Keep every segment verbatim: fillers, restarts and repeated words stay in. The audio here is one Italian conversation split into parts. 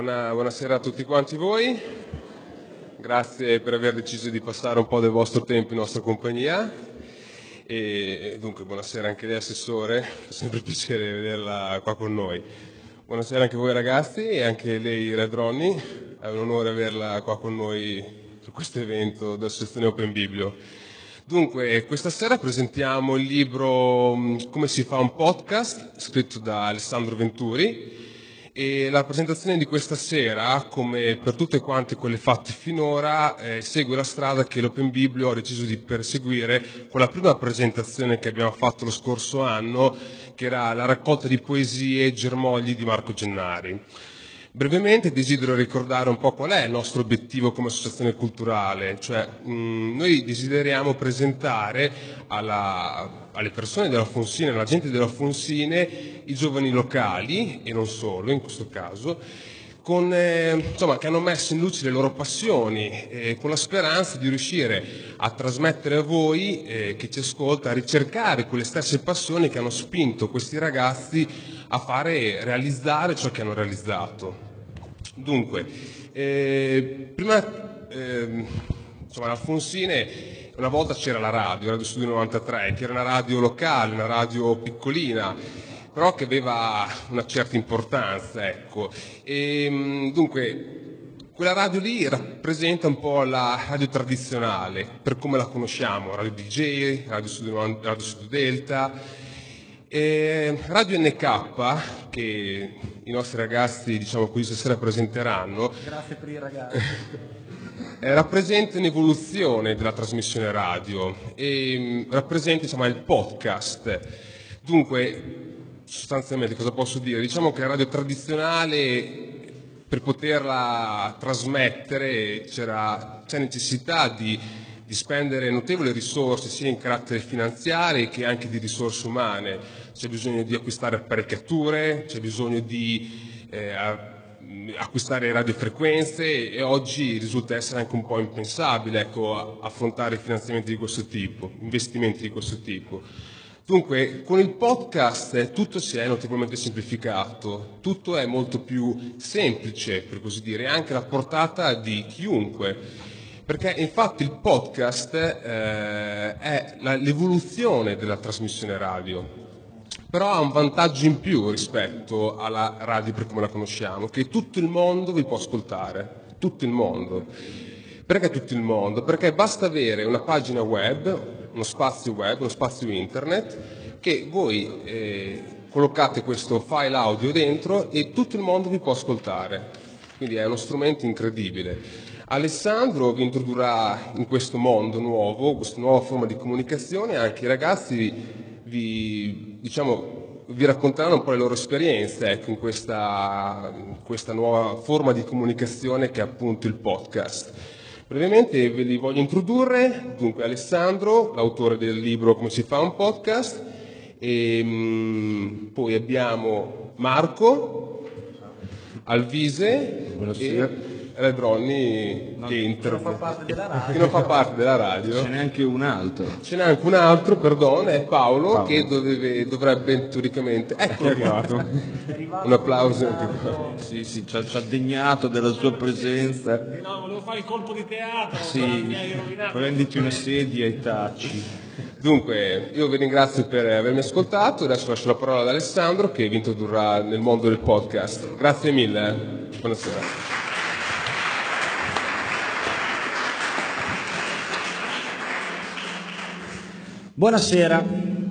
Buona, buonasera a tutti quanti voi, grazie per aver deciso di passare un po' del vostro tempo in nostra compagnia e dunque buonasera anche lei Assessore, è sempre un piacere vederla qua con noi. Buonasera anche a voi ragazzi e anche lei Red Ronnie, è un onore averla qua con noi su questo evento dell'Associazione Open Biblio. Dunque, questa sera presentiamo il libro Come si fa un podcast, scritto da Alessandro Venturi, e la presentazione di questa sera, come per tutte quante quelle fatte finora, eh, segue la strada che l'Open Biblio ha deciso di perseguire con la prima presentazione che abbiamo fatto lo scorso anno, che era la raccolta di poesie Germogli di Marco Gennari. Brevemente desidero ricordare un po' qual è il nostro obiettivo come associazione culturale, cioè mh, noi desideriamo presentare alla, alle persone della Fonsine, alla gente della Fonsine, i giovani locali, e non solo in questo caso, con, eh, insomma, che hanno messo in luce le loro passioni, eh, con la speranza di riuscire a trasmettere a voi, eh, che ci ascolta, a ricercare quelle stesse passioni che hanno spinto questi ragazzi a fare realizzare ciò che hanno realizzato. Dunque, eh, prima, eh, insomma, la Fonsine, una volta c'era la radio, Radio Studio novantatré, che era una radio locale, una radio piccolina, però che aveva una certa importanza, ecco. E, dunque, quella radio lì rappresenta un po' la radio tradizionale, per come la conosciamo, Radio D J, Radio Studio, Radio Studio Delta, e Radio N K, che i nostri ragazzi, diciamo così, stasera presenteranno. Grazie per i ragazzi. Rappresenta un'evoluzione della trasmissione radio e rappresenta, diciamo, il podcast. Dunque, sostanzialmente cosa posso dire? Diciamo che la radio tradizionale, per poterla trasmettere, c'era, c'è necessità di, di spendere notevoli risorse sia in carattere finanziario che anche di risorse umane. C'è bisogno di acquistare apparecchiature, c'è bisogno di eh, acquistare radiofrequenze e oggi risulta essere anche un po' impensabile, ecco, affrontare finanziamenti di questo tipo, investimenti di questo tipo. Dunque, con il podcast tutto si è notevolmente semplificato, tutto è molto più semplice, per così dire, anche alla portata di chiunque, perché infatti il podcast eh, è la, l'evoluzione della trasmissione radio. Però ha un vantaggio in più rispetto alla radio per come la conosciamo, che tutto il mondo vi può ascoltare, tutto il mondo. Perché tutto il mondo? Perché basta avere una pagina web, uno spazio web, uno spazio internet, che voi eh, collocate questo file audio dentro e tutto il mondo vi può ascoltare. Quindi è uno strumento incredibile. Alessandro vi introdurrà in questo mondo nuovo, questa nuova forma di comunicazione, anche i ragazzi vi, diciamo, vi racconteranno un po' le loro esperienze, ecco, in questa, in questa nuova forma di comunicazione che è appunto il podcast. Brevemente ve li voglio introdurre. Dunque, Alessandro, l'autore del libro Come si fa un podcast, e mh, poi abbiamo Marco, Alvise. Buonasera. E Red Ronnie, no, che, inter... non fa parte della radio. che non fa parte della radio. Ce n'è anche un altro. Ce n'è anche un altro, perdono, è Paolo, Paolo. che doveve, dovrebbe teoricamente... Ecco, è arrivato. Un applauso. Sì, sì, ci ha, ci ha degnato della sua presenza. No, volevo fare il colpo di teatro. Sì, prenditi una sedia e taci. Dunque, io vi ringrazio per avermi ascoltato, adesso lascio la parola ad Alessandro che vi introdurrà nel mondo del podcast. Grazie mille, buonasera. Buonasera.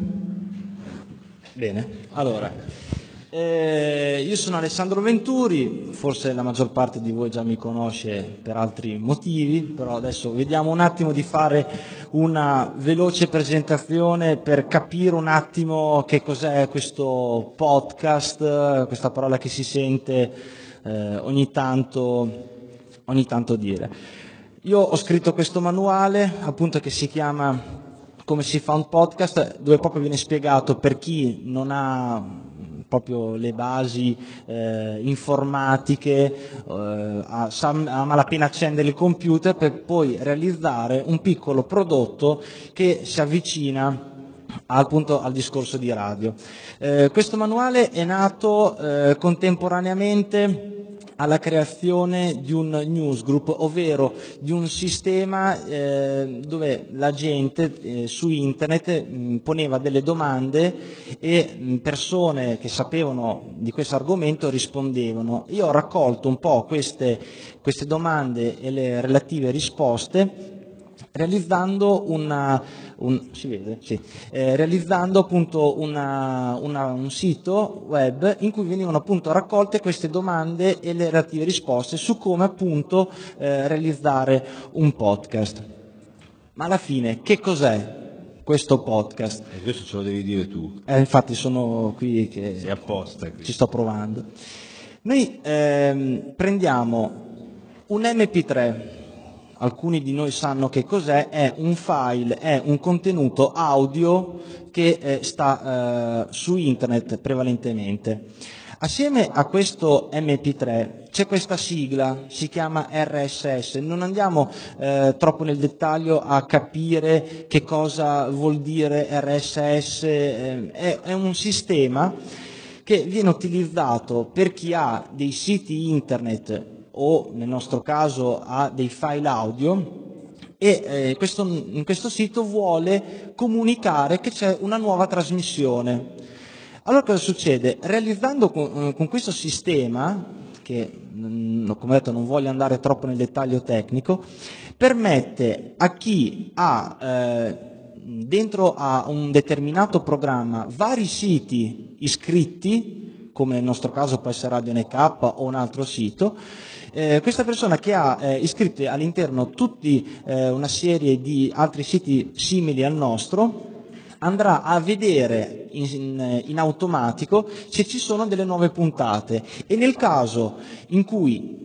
Bene, allora, eh, io sono Alessandro Venturi, forse la maggior parte di voi già mi conosce per altri motivi, però adesso vediamo un attimo di fare una veloce presentazione per capire un attimo che cos'è questo podcast, questa parola che si sente eh, ogni tanto, ogni tanto dire. Io ho scritto questo manuale, appunto, che si chiama Come si fa un podcast, dove proprio viene spiegato, per chi non ha proprio le basi eh, informatiche, eh, a, a malapena accendere il computer, per poi realizzare un piccolo prodotto che si avvicina appunto al discorso di radio. Eh, questo manuale è nato eh, contemporaneamente alla creazione di un newsgroup, ovvero di un sistema eh, dove la gente eh, su internet mh, poneva delle domande e mh, persone che sapevano di questo argomento rispondevano. Io ho raccolto un po' queste, queste domande e le relative risposte realizzando una, un, si vede? Sì. Eh, realizzando appunto una, una, un sito web in cui venivano appunto raccolte queste domande e le relative risposte su come appunto eh, realizzare un podcast. Ma alla fine che cos'è questo podcast? E questo ce lo devi dire tu. Eh, infatti sono qui che Sei apposta qui. ci sto provando. Noi ehm, prendiamo un emme pi tre. Alcuni di noi sanno che cos'è, è un file, è un contenuto audio che eh, sta eh, su internet prevalentemente. Assieme a questo emme pi tre c'è questa sigla, si chiama erre esse esse, non andiamo eh, troppo nel dettaglio a capire che cosa vuol dire erre esse esse, eh, è, è un sistema che viene utilizzato per chi ha dei siti internet o nel nostro caso ha dei file audio e eh, questo, in questo sito vuole comunicare che c'è una nuova trasmissione. Allora cosa succede? Realizzando con, con questo sistema, che mh, come detto non voglio andare troppo nel dettaglio tecnico, permette a chi ha eh, dentro a un determinato programma vari siti iscritti, come nel nostro caso può essere Radio N K o un altro sito, Eh, questa persona che ha eh, iscritti all'interno tutti eh, una serie di altri siti simili al nostro andrà a vedere in, in, in automatico se ci sono delle nuove puntate e nel caso in cui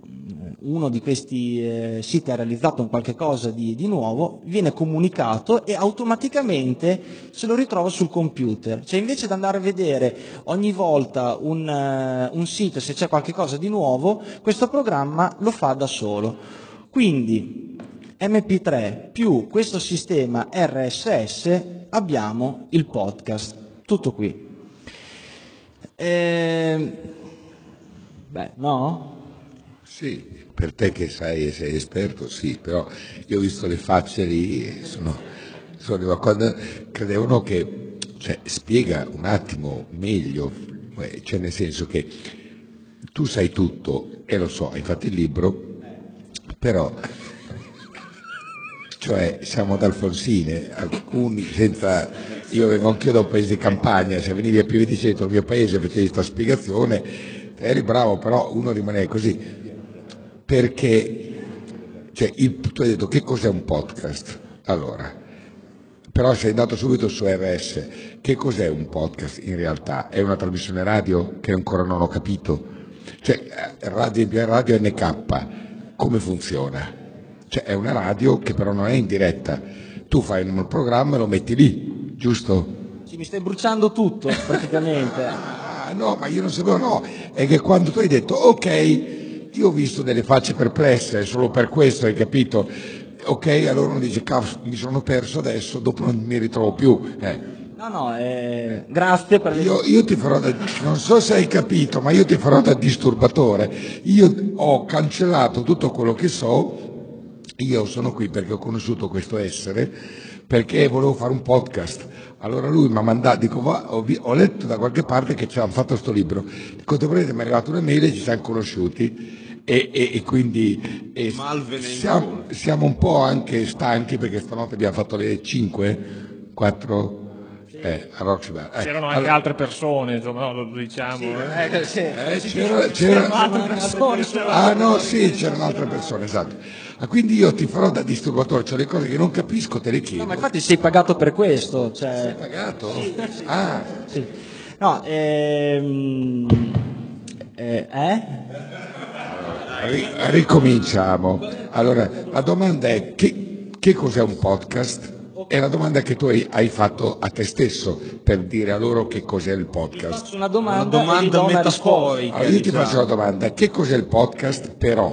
uno di questi eh, siti ha realizzato un qualche cosa di, di nuovo, viene comunicato e automaticamente se lo ritrova sul computer. Cioè invece di andare a vedere ogni volta un, uh, un sito se c'è qualche cosa di nuovo, questo programma lo fa da solo. Quindi emme pi tre più questo sistema erre esse esse abbiamo il podcast. Tutto qui. Eh, beh, no? Sì, per te che sai e sei esperto, sì, però io ho visto le facce lì e sono, sono quando credevano che, cioè, spiega un attimo meglio, cioè nel senso che tu sai tutto, e lo so, hai fatto il libro, però, cioè, siamo ad Alfonsine, alcuni senza, io vengo anch'io da un paese di campagna, se venivi a Pieveticeto, il mio paese, facevi questa spiegazione, eri bravo, però uno rimane così. Perché cioè, il, tu hai detto che cos'è un podcast? Allora, però sei andato subito su erre esse. Che cos'è un podcast in realtà? È una trasmissione radio che ancora non ho capito. Cioè, radio, radio N K, come funziona? Cioè, è una radio che però non è in diretta. Tu fai un programma e lo metti lì, giusto? Sì, mi stai bruciando tutto praticamente. Ah, no, ma io non sapevo, no. È che quando tu hai detto, ok, io ho visto delle facce perplesse, solo per questo, hai capito? Ok, allora uno dice, cazzo, mi sono perso adesso, dopo non mi ritrovo più. Eh. No, no, eh, grazie per... Io, io ti farò da, non so se hai capito, ma io ti farò da disturbatore. Io ho cancellato tutto quello che so, io sono qui perché ho conosciuto questo essere, perché volevo fare un podcast. Allora lui mi ha mandato, dico, va, ho, ho letto da qualche parte che ci hanno fatto sto libro. Dico, dovrete, mi è arrivata un'email e ci siamo conosciuti. E, e, e quindi e siamo, siamo un po' anche stanchi perché stanotte abbiamo fatto le cinque, quattro eh, a Roxy Bar. Eh, c'erano anche allora, altre persone, insomma, no, lo diciamo. Sì, eh. eh, sì. Eh, c'era, c'era, altre persone. ah no, sì, c'erano altre persone, esatto. Ah, quindi io ti farò da disturbatore, cioè le cose che non capisco te le chiedo. No, ma infatti sei pagato per questo. Cioè... Sei pagato? Ah. Sì. No, ehm... eh? eh? Ricominciamo. Allora, la domanda è che, che cos'è un podcast? È la domanda che tu hai, hai fatto a te stesso per dire a loro che cos'è il podcast. Faccio una domanda, Una domanda e gli do una metaforica. Allora, io ti diciamo. faccio la domanda, che cos'è il podcast però? Sì.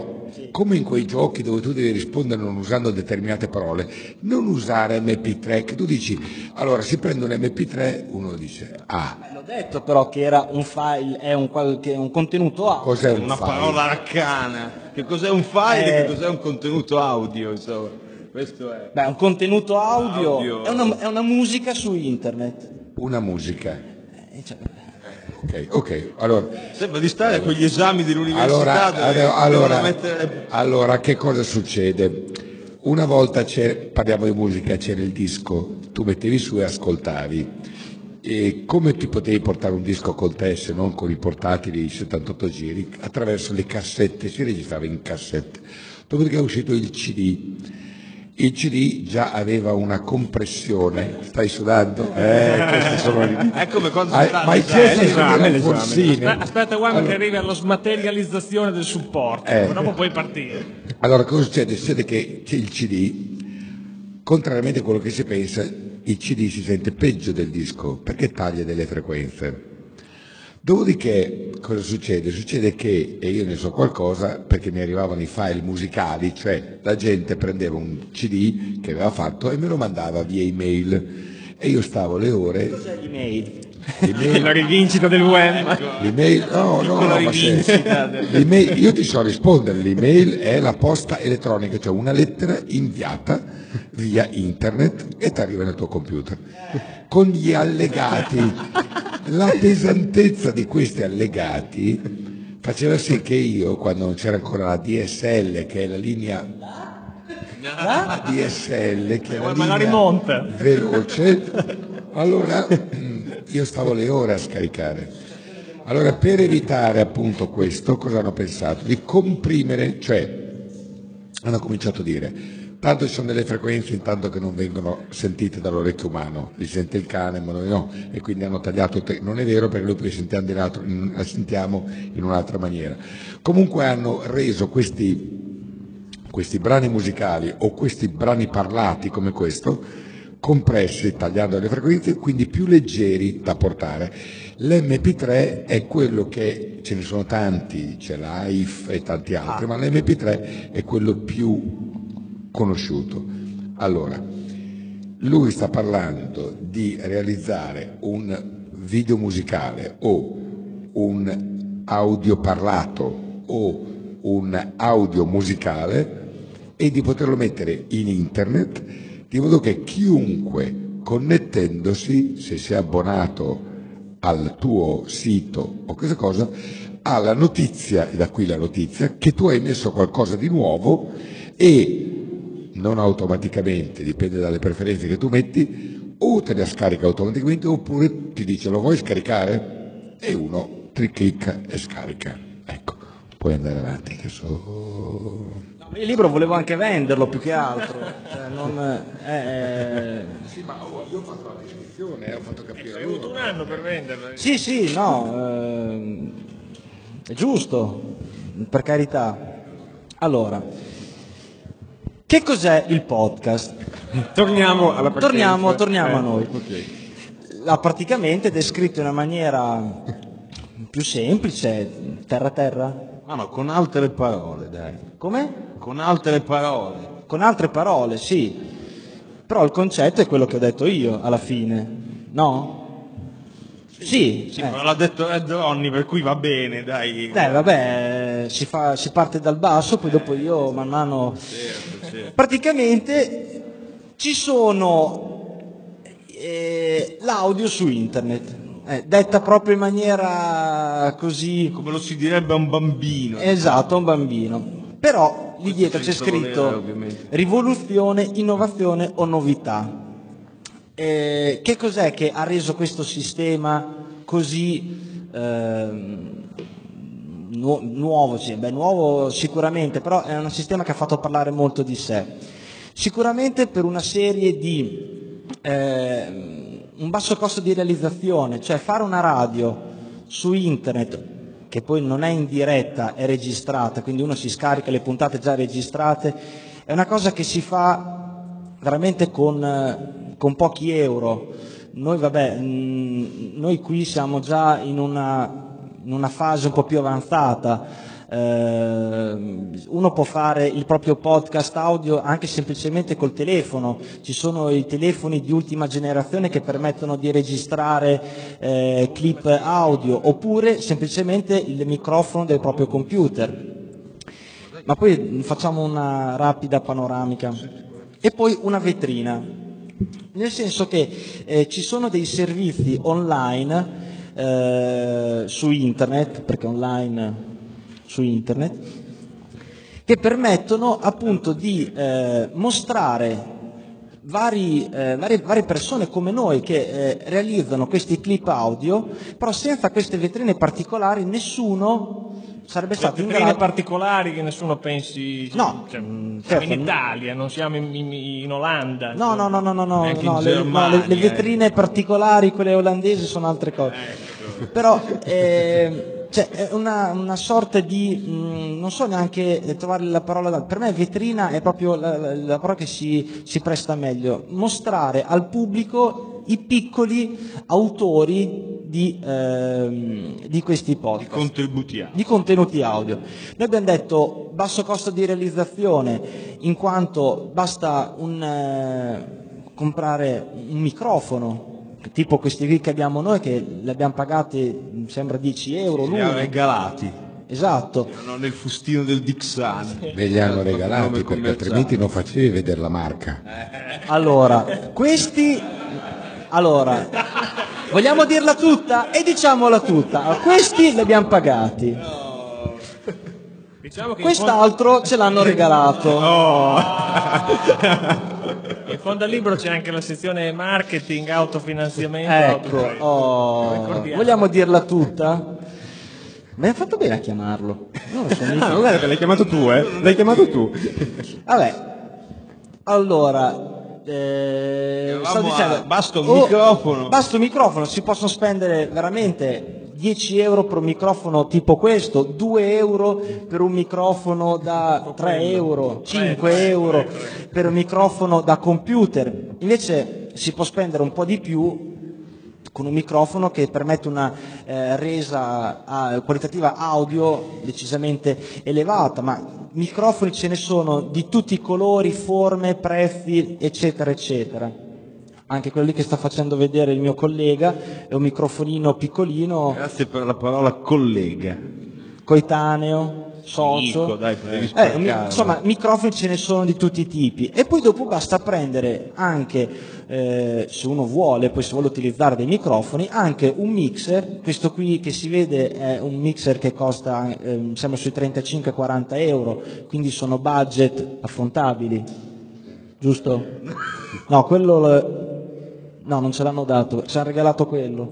come in quei giochi dove tu devi rispondere non usando determinate parole, non usare emme pi tre, che tu dici, allora si prende un emme pi tre, uno dice, ah. L'ho detto però che era un file, è un, qualche, un contenuto audio. Cos'è un Una file? parola arcana. Che cos'è un file e Eh. che cos'è un contenuto audio, insomma. Questo è. Beh, un contenuto audio, Audio. È, una, è una musica su internet. Una musica. Eh, cioè, Ok, ok, allora, Sembra di stare a quegli esami dell'università allora, dove allora, devono allora, mettere... allora, che cosa succede? Una volta c'è, parliamo di musica, c'era il disco, tu mettevi su e ascoltavi. E come ti potevi portare un disco con te se non con i portatili settantotto giri? Attraverso le cassette, si registrava in cassette. Dopodiché è uscito il ci di. Il ci di già aveva una compressione. Stai sudando? Eh, questi sono i... È come quando Ah, si sta ma hai all'esame. chiesto se l'esame, era l'esame. Forsini? Aspetta, aspetta guarda Allora- che arrivi alla smaterializzazione del supporto, Eh. dopo puoi partire. Allora, cosa succede? Succede che c'è il ci di, contrariamente a quello che si pensa, il ci di si sente peggio del disco perché taglia delle frequenze. Dopodiché, cosa succede? Succede che, e io ne so qualcosa, perché mi arrivavano i file musicali, cioè la gente prendeva un ci di che aveva fatto e me lo mandava via email. E io stavo le ore... cos'è l'email? l'email- La rivincita del web. L'email, no, no, no, ma se- l'email, io ti so rispondere, l'email è la posta elettronica, cioè una lettera inviata via internet e ti arriva nel tuo computer. Con gli allegati, la pesantezza di questi allegati faceva sì che io, quando non c'era ancora la D S L, che è la linea la D S L, che è la Ma la linea rimonta. veloce, allora io stavo le ore a scaricare. Allora, per evitare appunto questo, cosa hanno pensato? Di comprimere, cioè hanno cominciato a dire, tanto ci sono delle frequenze intanto che non vengono sentite dall'orecchio umano, li sente il cane ma noi no, e quindi hanno tagliato, te- non è vero perché noi poi sentiamo, di un altro- in- la sentiamo in un'altra maniera. Comunque hanno reso questi questi brani musicali o questi brani parlati come questo, compressi tagliando le frequenze, quindi più leggeri da portare. L'emme pi tre è quello che, ce ne sono tanti, c'è l'A I F e tanti altri, ma l'emme pi tre è quello più conosciuto. Allora, lui sta parlando di realizzare un video musicale o un audio parlato o un audio musicale e di poterlo mettere in internet di modo che chiunque connettendosi, se si è abbonato al tuo sito o questa cosa, ha la notizia, e da qui la notizia, che tu hai messo qualcosa di nuovo e non automaticamente, dipende dalle preferenze che tu metti, o te la scarica automaticamente oppure ti dice lo vuoi scaricare? E uno clicca e scarica. Ecco, puoi andare avanti che so... No, il libro volevo anche venderlo più che altro. Cioè, non, eh, Sì, ma io ho fatto la descrizione, ho fatto capire Hai avuto un anno per venderlo. sì, sì, no, ehm, è giusto, per carità. Allora, che cos'è il podcast? Torniamo alla partenza. Torniamo, torniamo a Eh. noi. L'ha praticamente descritto in una maniera più semplice, terra terra. No, no, con altre parole, dai. Come? Con altre parole. Con altre parole, sì. Però il concetto è quello che ho detto io alla fine, no? Sì, Sì, eh. però l'ha detto Red Ronnie, per cui va bene, dai. Eh, vabbè, si, fa, si parte dal basso, poi dopo io man mano... Praticamente ci sono eh, l'audio su internet, eh, detta proprio in maniera così... Come lo si direbbe a un bambino. Esatto, un bambino. Però lì dietro c'è senza volere, scritto ovviamente. rivoluzione, innovazione o novità. Eh, che cos'è che ha reso questo sistema così ehm, nu- nuovo? Sì, beh, nuovo sicuramente, però è un sistema che ha fatto parlare molto di sé. Sicuramente per una serie di ehm, un basso costo di realizzazione, cioè fare una radio su internet che poi non è in diretta, è registrata, quindi uno si scarica le puntate già registrate, è una cosa che si fa veramente con, eh, con pochi euro. Noi, vabbè, mh, noi qui siamo già in una, in una fase un po' più avanzata, eh, uno può fare il proprio podcast audio anche semplicemente col telefono. Ci sono i telefoni di ultima generazione che permettono di registrare eh, clip audio, oppure semplicemente il microfono del proprio computer. Ma poi facciamo una rapida panoramica. E poi una vetrina, nel senso che eh, ci sono dei servizi online eh, su internet, perché online su internet, che permettono appunto di eh, mostrare vari, eh, varie, varie persone come noi che eh, realizzano questi clip audio, però senza queste vetrine particolari nessuno sarebbe stato in vetrine grado... particolari che nessuno pensi. No, cioè, mm, siamo certo. in Italia, non siamo in, in, in Olanda. No, no, no, no, no, no, Neanche in no, le, no, Germania, le, le vetrine eh. particolari, quelle olandesi, sono altre cose. Però eh, cioè, è una, una sorta di, mh, non so neanche trovare la parola, per me vetrina è proprio la, la, la parola che si, si presta meglio, mostrare al pubblico i piccoli autori di, ehm, di questi podcast, Contributi a. di contenuti audio. Noi abbiamo detto basso costo di realizzazione, in quanto basta un, eh, comprare un microfono, tipo questi qui che abbiamo noi, che li abbiamo pagati, mi sembra dieci euro Li ha l'uno. regalati. Esatto. Erano nel fustino del Dixan. Ve li hanno Nome regalati perché commerciale. altrimenti non facevi vedere la marca. Allora, questi, allora, vogliamo dirla tutta? E diciamola tutta. Questi li abbiamo pagati. Diciamo che Quest'altro ce l'hanno regalato. in fondo al libro c'è anche la sezione marketing, autofinanziamento. Ecco, autofinanziamento. oh, Ricordiamo. vogliamo dirla tutta? Mi hai fatto bene a chiamarlo. Non lo so, mi- Ah, guarda che l'hai chiamato tu, eh? L'hai chiamato tu. Vabbè, allora, eh, Eravamo stavo dicendo, a- basta un microfono. Basta un microfono, si possono spendere veramente dieci euro per un microfono tipo questo, due euro per un microfono da tre euro, cinque euro per un microfono da computer. Invece si può spendere un po' di più con un microfono che permette una eh, resa ah, qualitativa audio decisamente elevata, ma microfoni ce ne sono di tutti i colori, forme, prezzi, eccetera, eccetera. Anche quello lì che sta facendo vedere il mio collega è un microfonino piccolino, Grazie per la parola collega. coetaneo, socio. Amico, dai, potevi Eh, sprecarlo. mi- insomma, microfoni ce ne sono di tutti i tipi. E poi dopo basta prendere anche, eh, se uno vuole, poi se vuole utilizzare dei microfoni, anche un mixer. Questo qui che si vede è un mixer che costa, eh, mi sembra sui trentacinque quaranta euro, quindi sono budget affrontabili. Giusto? No, quello... lo- No, non ce l'hanno dato, ci hanno regalato quello.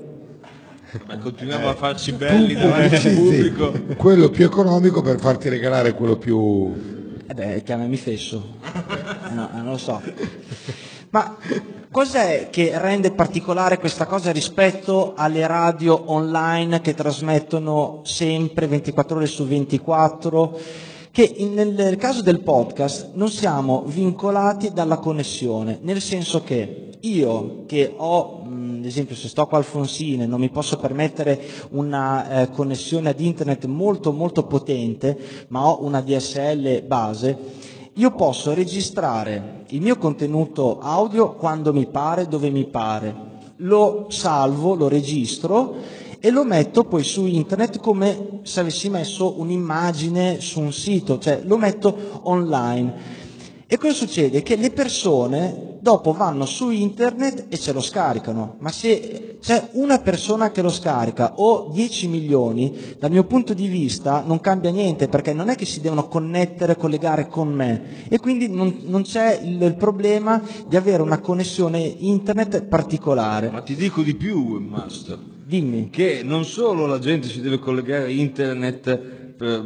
Ma continuiamo a farci belli davanti al Sì, pubblico. sì. Quello più economico per farti regalare quello più... Eh beh, chiamami fesso. Eh no, eh, non lo so. Ma cos'è che rende particolare questa cosa rispetto alle radio online che trasmettono sempre ventiquattro ore su ventiquattro? Che in- nel caso del podcast non siamo vincolati dalla connessione, nel senso che io che ho, mh, ad esempio se sto qua al Fonsine, non mi posso permettere una eh, connessione ad internet molto molto potente, ma ho una D S L base, io posso registrare il mio contenuto audio quando mi pare, dove mi pare, lo salvo, lo registro e lo metto poi su internet come se avessi messo un'immagine su un sito, cioè lo metto online. E cosa succede? Che le persone dopo vanno su internet e ce lo scaricano, ma se c'è una persona che lo scarica o dieci milioni, dal mio punto di vista non cambia niente, perché non è che si devono connettere, collegare con me, e quindi non, non c'è il, il problema di avere una connessione internet particolare. Ma ti dico di più, Webmaster, Dimmi. che non solo la gente si deve collegare a internet per,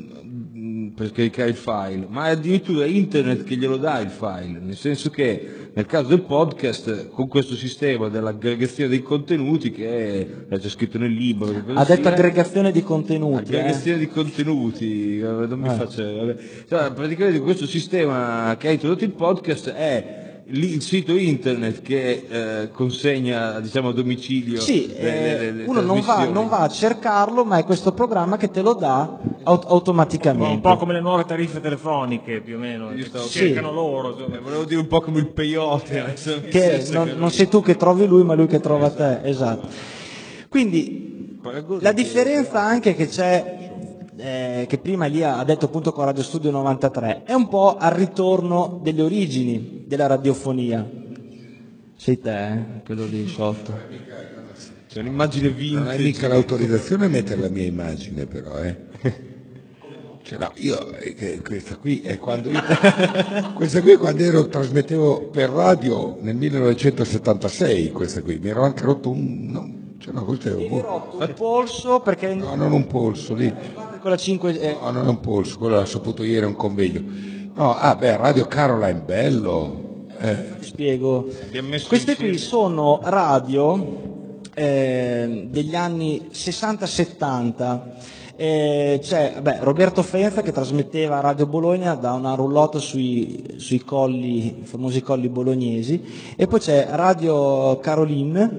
mm, per caricare il file, ma è addirittura internet che glielo dà il file, nel senso che nel caso del podcast con questo sistema dell'aggregazione dei contenuti che è, c'è scritto nel libro, che cosa Ha detto sia, aggregazione di contenuti. eh. aggregazione di contenuti, eh, non mi Eh. faccio, vabbè. Cioè, praticamente questo sistema che ha introdotto il podcast è lì il sito internet che eh, consegna, diciamo, a domicilio Sì, le- le- eh, le uno non va, trasmissioni. non va a cercarlo, ma è questo programma che te lo dà aut- automaticamente. Un po' come le nuove tariffe telefoniche, più o meno, che stavo- cercano loro. insomma. Eh, volevo dire un po' come il peyote. nel che senso non, che- non sei tu che trovi lui, ma lui che trova te, esatto. Quindi la differenza anche che c'è, eh, che prima Elia ha detto appunto con Radio Studio novantatré, è un po' al ritorno delle origini della radiofonia. Sei te, eh? Quello lì sotto. C'è un'immagine Non hai vintage. mica l'autorizzazione a mettere la mia immagine, però, eh. Cioè, no, io, eh, che- questa qui è quando io, questa qui è quando ero, trasmettevo per radio nel millenovecentosettantasei, questa qui, mi ero anche rotto un, no, cioè no, questo è Ti un, rotto un polso perché no, non un polso lì, con la cinque... eh, no, non è un polso, quello l'ho saputo ieri a un convegno. No, ah, beh, Radio Caroline, bello, eh. ti spiego. Abbiamo messo Queste insieme- qui sono radio eh, degli anni sessanta settanta. Eh, c'è beh, Roberto Fenza che trasmetteva a Radio Bologna da una roulotte sui, sui colli, i famosi colli bolognesi, e poi c'è Radio Caroline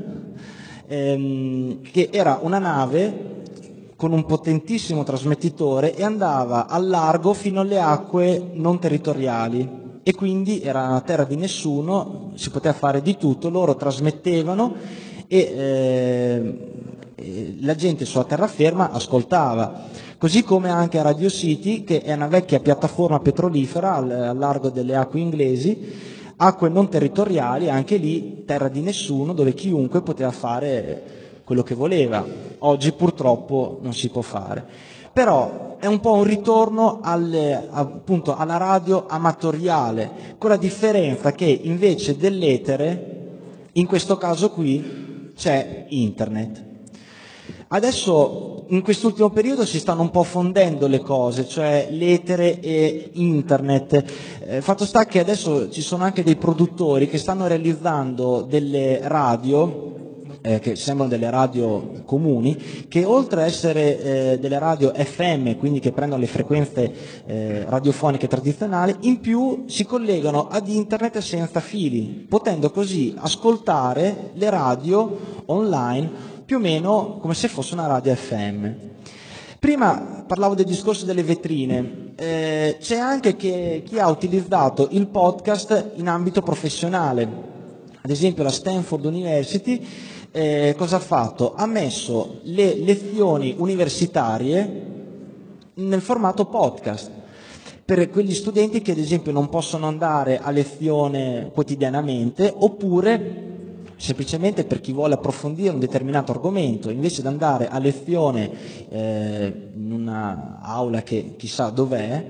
ehm, che era una nave con un potentissimo trasmettitore e andava al largo fino alle acque non territoriali, e quindi era una terra di nessuno, si poteva fare di tutto, loro trasmettevano e eh, eh, la gente sulla terraferma ascoltava, così come anche a Radio City, che è una vecchia piattaforma petrolifera al, al largo delle acque inglesi, acque non territoriali, anche lì terra di nessuno, dove chiunque poteva fare quello che voleva. Oggi purtroppo non si può fare. Però è un po' un ritorno al, appunto, alla radio amatoriale, con la differenza che invece dell'etere, in questo caso qui, c'è internet. Adesso in quest'ultimo periodo si stanno un po' fondendo le cose, cioè l'etere e internet. Eh, fatto sta che adesso ci sono anche dei produttori che stanno realizzando delle radio, eh, che sembrano delle radio comuni, che oltre a essere eh, delle radio F M, quindi che prendono le frequenze eh, radiofoniche tradizionali, in più si collegano ad internet senza fili, potendo così ascoltare le radio online più o meno come se fosse una radio F M. Prima parlavo del discorso delle vetrine, eh, c'è anche che, chi ha utilizzato il podcast in ambito professionale, ad esempio la Stanford University, eh, cosa ha fatto? Ha messo le lezioni universitarie nel formato podcast, per quegli studenti che ad esempio non possono andare a lezione quotidianamente, oppure semplicemente per chi vuole approfondire un determinato argomento, invece di andare a lezione eh, in una aula che chissà dov'è,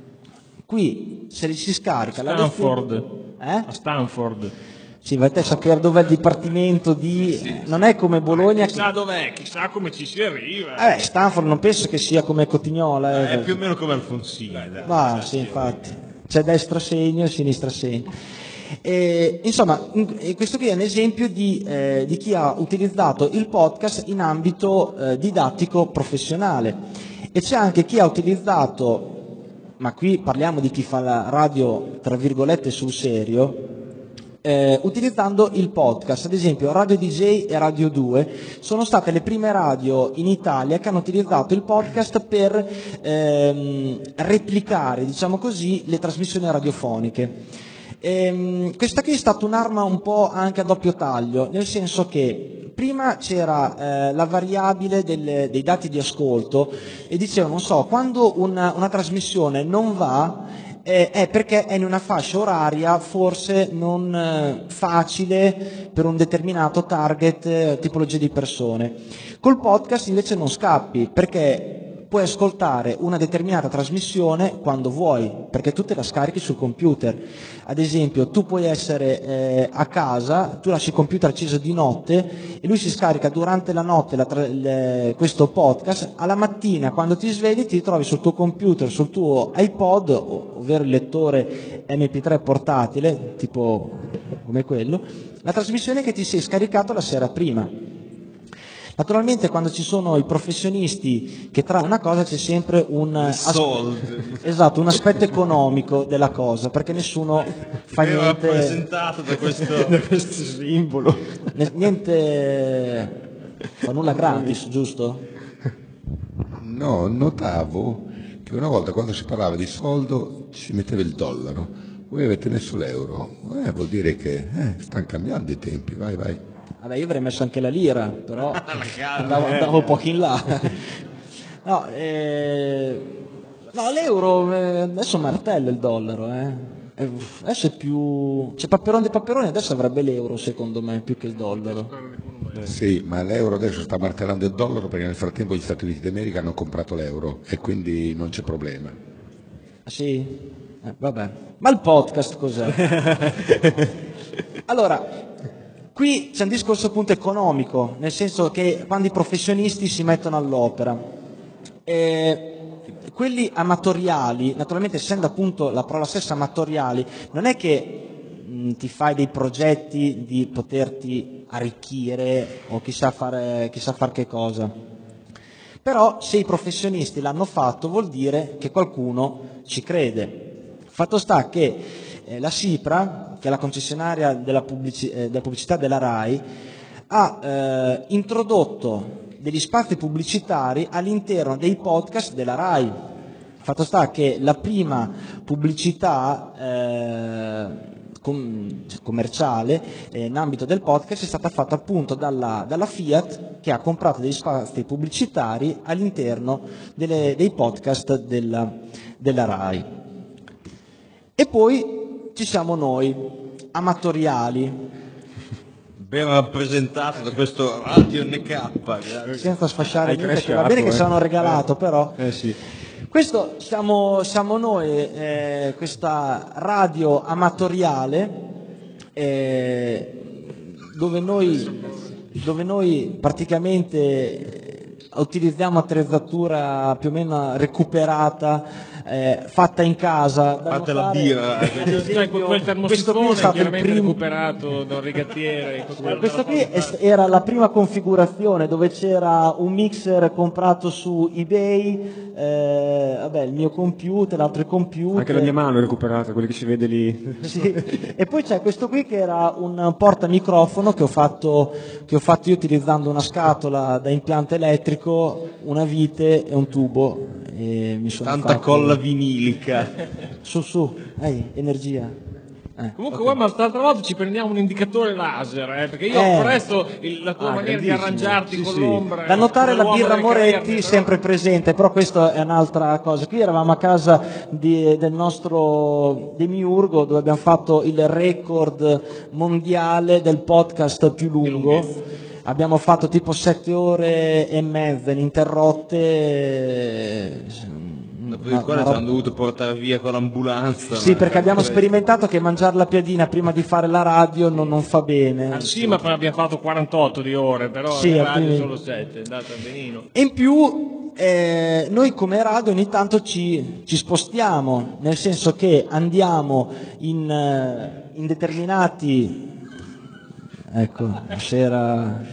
qui se li si scarica la Stanford. lezione... Eh? A Stanford. Sì, vai te a sapere dov'è il dipartimento di... non è come Bologna... che- Chissà dov'è, chissà come ci si arriva. Eh, Stanford non penso che sia come Cotignola. È Eh. più o meno come Alfonsini. dai. Va, sì, infatti. C'è destra segno e sinistra segno. E, insomma, in- e questo qui è un esempio di, eh, di chi ha utilizzato il podcast in ambito eh, didattico professionale, e c'è anche chi ha utilizzato, ma qui parliamo di chi fa la radio tra virgolette sul serio, eh, utilizzando il podcast. Ad esempio Radio D J e Radio due sono state le prime radio in Italia che hanno utilizzato il podcast per ehm, replicare, diciamo così, le trasmissioni radiofoniche. Ehm, questa qui è stata un'arma un po' anche a doppio taglio, nel senso che prima c'era eh, la variabile del- dei dati di ascolto, e diceva, non so, quando una, una trasmissione non va eh, è perché è in una fascia oraria forse non eh, facile per un determinato target, eh, tipologia di persone. Col podcast invece non scappi, perché puoi ascoltare una determinata trasmissione quando vuoi, perché tu te la scarichi sul computer. Ad esempio, tu puoi essere eh, a casa, tu lasci il computer acceso di notte e lui si scarica durante la notte la tra- le- questo podcast, alla mattina quando ti svegli ti trovi sul tuo computer, sul tuo iPod, ov- ovvero il lettore M P tre portatile, tipo come quello, la trasmissione che ti sei scaricato la sera prima. Naturalmente quando ci sono i professionisti che trattano una cosa c'è sempre un, as- Soldi. esatto, un aspetto economico della cosa, perché nessuno fa Era niente, rappresentato da questo, da questo simbolo. ne- niente fa nulla gratis, giusto? No, notavo che una volta quando si parlava di soldo si metteva il dollaro, voi avete messo l'euro, eh, vuol dire che eh, stanno cambiando i tempi, vai vai. Vabbè, io avrei messo anche la lira, però andavo, andavo un po' in là. No, eh, no l'euro eh, adesso martella il dollaro, eh. Adesso è più... C'è Paperone dei Paperoni, adesso avrebbe l'euro secondo me più che il dollaro. Sì, ma l'euro adesso sta martellando il dollaro perché nel frattempo gli Stati Uniti d'America hanno comprato l'euro e quindi non c'è problema. Ah, sì? Eh, vabbè. Ma il podcast cos'è? Allora, qui c'è un discorso appunto economico, nel senso che quando i professionisti si mettono all'opera, eh, quelli amatoriali, naturalmente essendo appunto la parola stessa amatoriali, non è che mh, ti fai dei progetti di poterti arricchire o chissà fare, chissà far che cosa. Però se i professionisti l'hanno fatto vuol dire che qualcuno ci crede. Fatto sta che eh, la SIPRA, che è la concessionaria della, pubblici- eh, della pubblicità della RAI, ha eh, introdotto degli spazi pubblicitari all'interno dei podcast della RAI. Fatto sta che la prima pubblicità eh, com- commerciale eh, in ambito del podcast è stata fatta appunto dalla, dalla Fiat, che ha comprato degli spazi pubblicitari all'interno delle, dei podcast della, della RAI. E poi ci siamo noi, amatoriali, ben rappresentato da questo Radio N K, senza sfasciare Hai niente, che va crashato, bene che eh. se l'hanno regalato, però Eh sì. questo siamo, siamo noi, eh, questa radio amatoriale, eh, dove noi, dove noi praticamente utilizziamo attrezzatura più o meno recuperata, eh, fatta in casa. Da Fate la notare, birra. ad Cioè, esempio, quel questo qui termosifone è stato il chiaramente primo. recuperato da un rigattiere. Questo qui è- era la prima configurazione dove c'era un mixer comprato su eBay, eh, vabbè, il mio computer, l'altro computer. Anche la mia mano è recuperata, quelli che si vede lì. Sì. E poi c'è questo qui che era un portamicrofono che ho fatto, che ho fatto io utilizzando una scatola da impianto elettrico, una vite e un tubo. E mi sono tanta fatto- colla vinilica. Su, su, ehi, energia. Eh. Comunque, guarda, ma l'altra volta ci prendiamo un indicatore laser, eh, perché io Eh. apprezzo il- la tua Ah, maniera di grandissimo. arrangiarti Sì, con sì. l'ombra. Da notare come la l'uomo birra delle Moretti caverne, però- sempre presente, però questa è un'altra cosa. Qui eravamo a casa di- del nostro Demiurgo, dove abbiamo fatto il record mondiale del podcast più lungo. Abbiamo fatto tipo sette ore e mezza ininterrotte. Dopo Una- di quale una ci roba- hanno dovuto portare via con l'ambulanza. Sì, ma- perché abbiamo sperimentato che mangiare la piadina prima di fare la radio non, non fa bene. Al Cima poi abbiamo fatto quarantotto di ore, però Sì, in radio quindi- solo sette, è andata benino. E in più eh, noi come radio ogni tanto ci, ci spostiamo, nel senso che andiamo in, eh, in determinati... Ecco, c'era...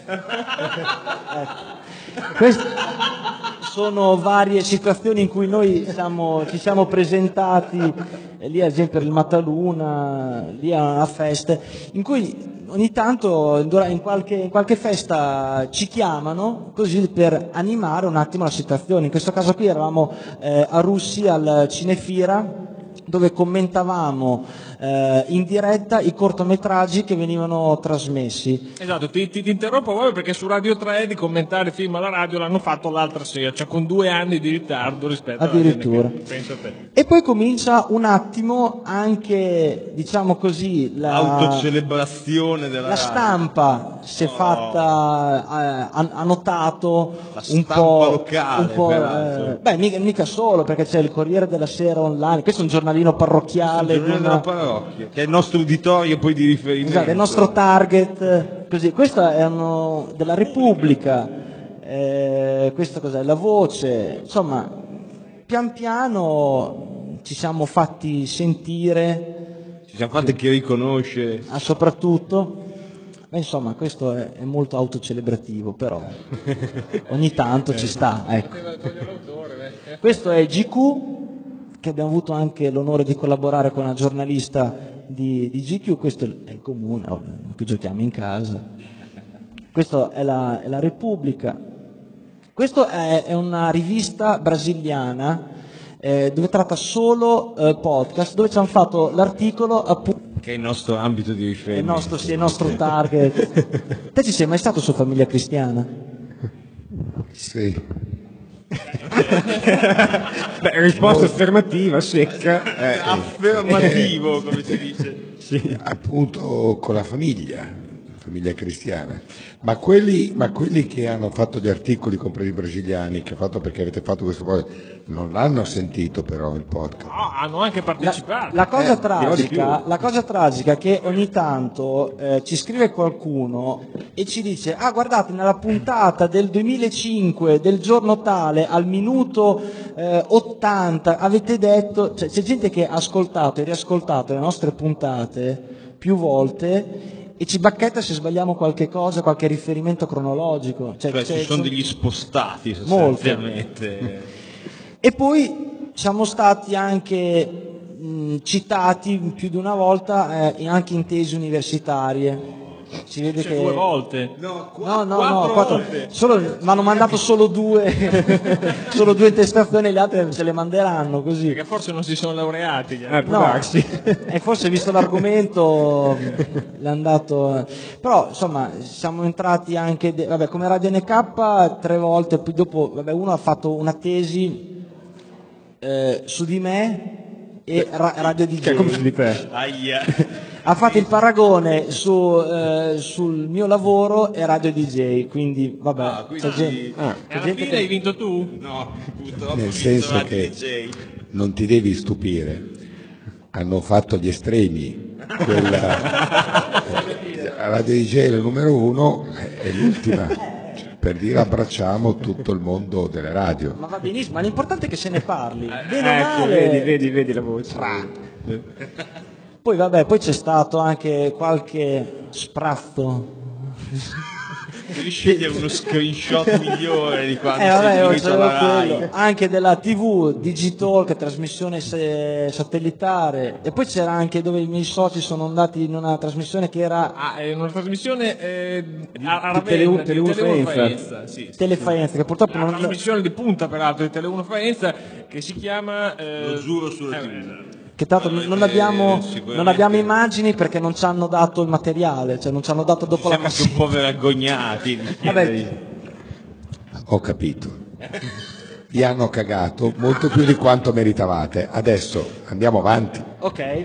Ecco. Queste sono varie situazioni in cui noi siamo- ci siamo presentati, eh, lì ad esempio il Mataluna, lì a una festa, in cui ogni tanto dura- in qualche, in qualche festa ci chiamano così per animare un attimo la situazione. In questo caso qui eravamo eh, a Russi al Cinefira, dove commentavamo eh, in diretta i cortometraggi che venivano trasmessi. Esatto, ti, ti, ti interrompo proprio perché su Radio tre di commentare film alla radio l'hanno fatto l'altra sera, cioè con due anni di ritardo rispetto alla Addirittura. N K. Pensa a te. E poi comincia un attimo anche, diciamo così, la, Autocelebrazione della la radio. stampa si è fatta, eh, ha, ha notato La un stampa po', locale, un po', peraltro. eh, beh, mica, mica solo, perché c'è il Corriere della Sera online, questo è un giornalino parrocchiale, Il giornale di della una- parrocchia, che è il nostro uditorio poi di riferimento. esatto, il nostro target, eh, così. Questo è uno della Repubblica, eh, questo cos'è? La Voce, insomma, pian piano ci siamo fatti sentire, Ci siamo fatti chi riconosce. ah, soprattutto, beh, insomma, questo è, è molto autocelebrativo, però ogni tanto ci sta, ecco. Questo è G Q, che abbiamo avuto anche l'onore di collaborare con una giornalista di, di G Q, questo è il comune, ovvio, qui giochiamo in casa. Questa è la, è la Repubblica. Questa è, è una rivista brasiliana eh, dove tratta solo eh, podcast, dove ci hanno fatto l'articolo appunto. Che è il nostro ambito di È il riferimento. nostro, sì, è il nostro target. Te ci sei mai stato su Famiglia Cristiana? Sì. Beh, risposta affermativa, secca. Eh, affermativo, come si dice. Sì. Appunto con la famiglia, famiglia cristiana. Ma quelli, ma quelli che hanno fatto gli articoli, compresi i brasiliani, che ha fatto perché avete fatto questo podcast, non l'hanno sentito però il podcast. No, hanno anche La, partecipato. la cosa Eh, tragica, la cosa tragica è che ogni tanto eh, ci scrive qualcuno e ci dice: ah, guardate, nella puntata del duemilacinque del giorno tale al minuto eh, ottanta avete detto, cioè, c'è gente che ha ascoltato e riascoltato le nostre puntate più volte e ci bacchetta se sbagliamo qualche cosa, qualche riferimento cronologico. Cioè, Cioè, c'è- ci sono c'è- degli spostati Molto. sostanzialmente. E poi siamo stati anche mh, citati più di una volta eh, anche in tesi universitarie. Si vede Cioè, che due volte. no, no, no, quattro quattro. volte. Solo, mi hanno mandato solo due, solo due intestazioni, le altre ce le manderanno così. Perché forse non si sono laureati. gli Eh, può No, darsi. e forse visto l'argomento l'è andato. Però insomma siamo entrati anche, de- vabbè, come Radio N K tre volte, poi dopo vabbè, uno ha fatto una tesi eh, su di me e ra- Radio D J. Che è come su di te. Aia. Ha fatto il paragone su, eh, sul mio lavoro e Radio D J, quindi vabbè, Ah, quindi- c'è gente, Ah. E c'è alla gente fine hai che... vinto tu? No, purtroppo Nel ho senso vinto che la D J. non ti devi stupire, hanno fatto gli estremi, quella Radio D J è il numero uno è l'ultima, cioè, per dire abbracciamo tutto il mondo delle radio. Ma va benissimo, ma l'importante è che se ne parli, bene o Ecco, male. vedi, vedi, vedi la voce. Poi vabbè, poi c'è stato anche qualche sprazzo. Devi scegliere uno screenshot migliore di quando Eh vabbè, sei oh, finito c'avevo alla Rai. quello. Anche della tivù, Digitalk, trasmissione se- satellitare. E poi c'era anche dove i miei soci sono andati in una trasmissione che era Ah, è una trasmissione eh, a, a di Tele- Ravenna, di Teleuno Teleuno Faenza. Faenza, sì, sì. Telefaenza, che purtroppo Una non... trasmissione di punta peraltro di Teleuno Faenza che si chiama eh, Lo giuro sulla eh, tivù. Che tanto non Eh, abbiamo, sicuramente. non abbiamo immagini perché non ci hanno dato il materiale, cioè non ci hanno dato dopo la Siamo anche cassetta. un po' vergognati. di Vabbè, chiedere- Ho capito. Vi hanno cagato molto più di quanto meritavate. Adesso andiamo avanti. ok.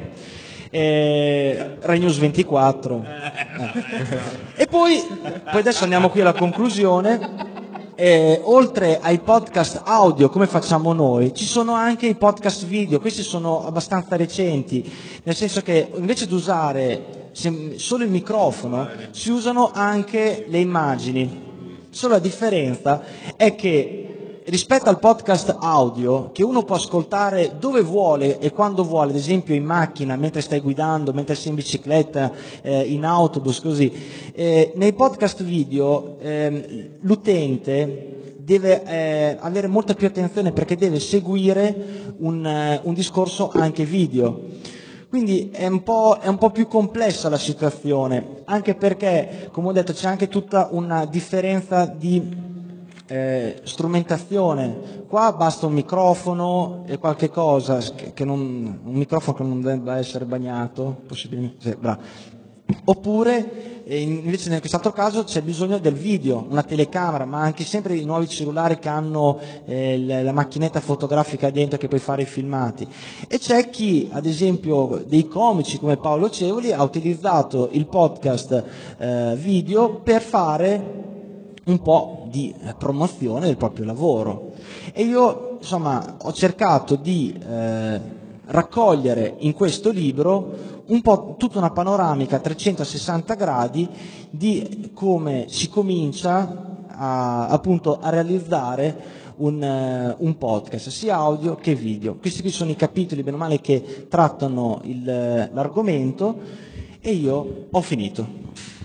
Eh, Rai News ventiquattro. Eh. E poi, poi adesso andiamo qui alla conclusione. Eh, oltre ai podcast audio come facciamo noi, ci sono anche i podcast video. Questi sono abbastanza recenti, nel senso che invece di usare sem- solo il microfono si usano anche le immagini. Solo la differenza è che rispetto al podcast audio, che uno può ascoltare dove vuole e quando vuole, ad esempio in macchina, mentre stai guidando, mentre sei in bicicletta, eh, in autobus, così, eh, nei podcast video ehm, l'utente deve eh, avere molta più attenzione perché deve seguire un, eh, un discorso anche video. Quindi è un, po', è un po' più complessa la situazione, anche perché, come ho detto, c'è anche tutta una differenza di eh, strumentazione. Qua basta un microfono e qualche cosa, che, che non, un microfono che non debba essere bagnato, possibilmente, sì, bravo. Oppure eh, invece in quest'altro caso c'è bisogno del video, una telecamera, ma anche sempre i nuovi cellulari che hanno eh, la la macchinetta fotografica dentro che puoi fare i filmati. E c'è chi, ad esempio dei comici come Paolo Cevoli, ha utilizzato il podcast eh, video per fare un po' di eh, promozione del proprio lavoro. E io insomma ho cercato di eh, raccogliere in questo libro un po' tutta una panoramica a trecentosessanta gradi di come si comincia a, appunto a realizzare un, eh, un podcast, sia audio che video. Questi qui sono i capitoli, bene o male, che trattano il, eh, l'argomento, e io ho finito.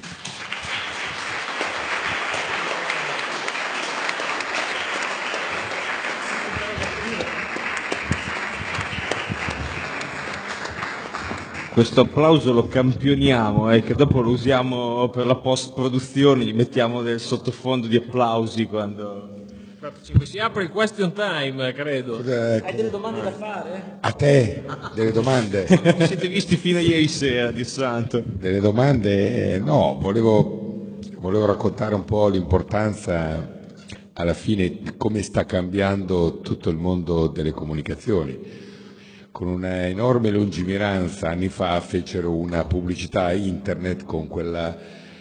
Questo applauso lo campioniamo, eh, che dopo lo usiamo per la post produzione, gli mettiamo del sottofondo di applausi quando... Si apre il question time, credo. Cosa- Hai delle domande da fare? A te, delle domande? Vi siete visti fino a ieri sera, Dio santo. Delle domande? Eh, No, volevo, volevo raccontare un po' l'importanza, alla fine, di come sta cambiando tutto il mondo delle comunicazioni. Con una enorme lungimiranza, anni fa fecero una pubblicità a internet con quella,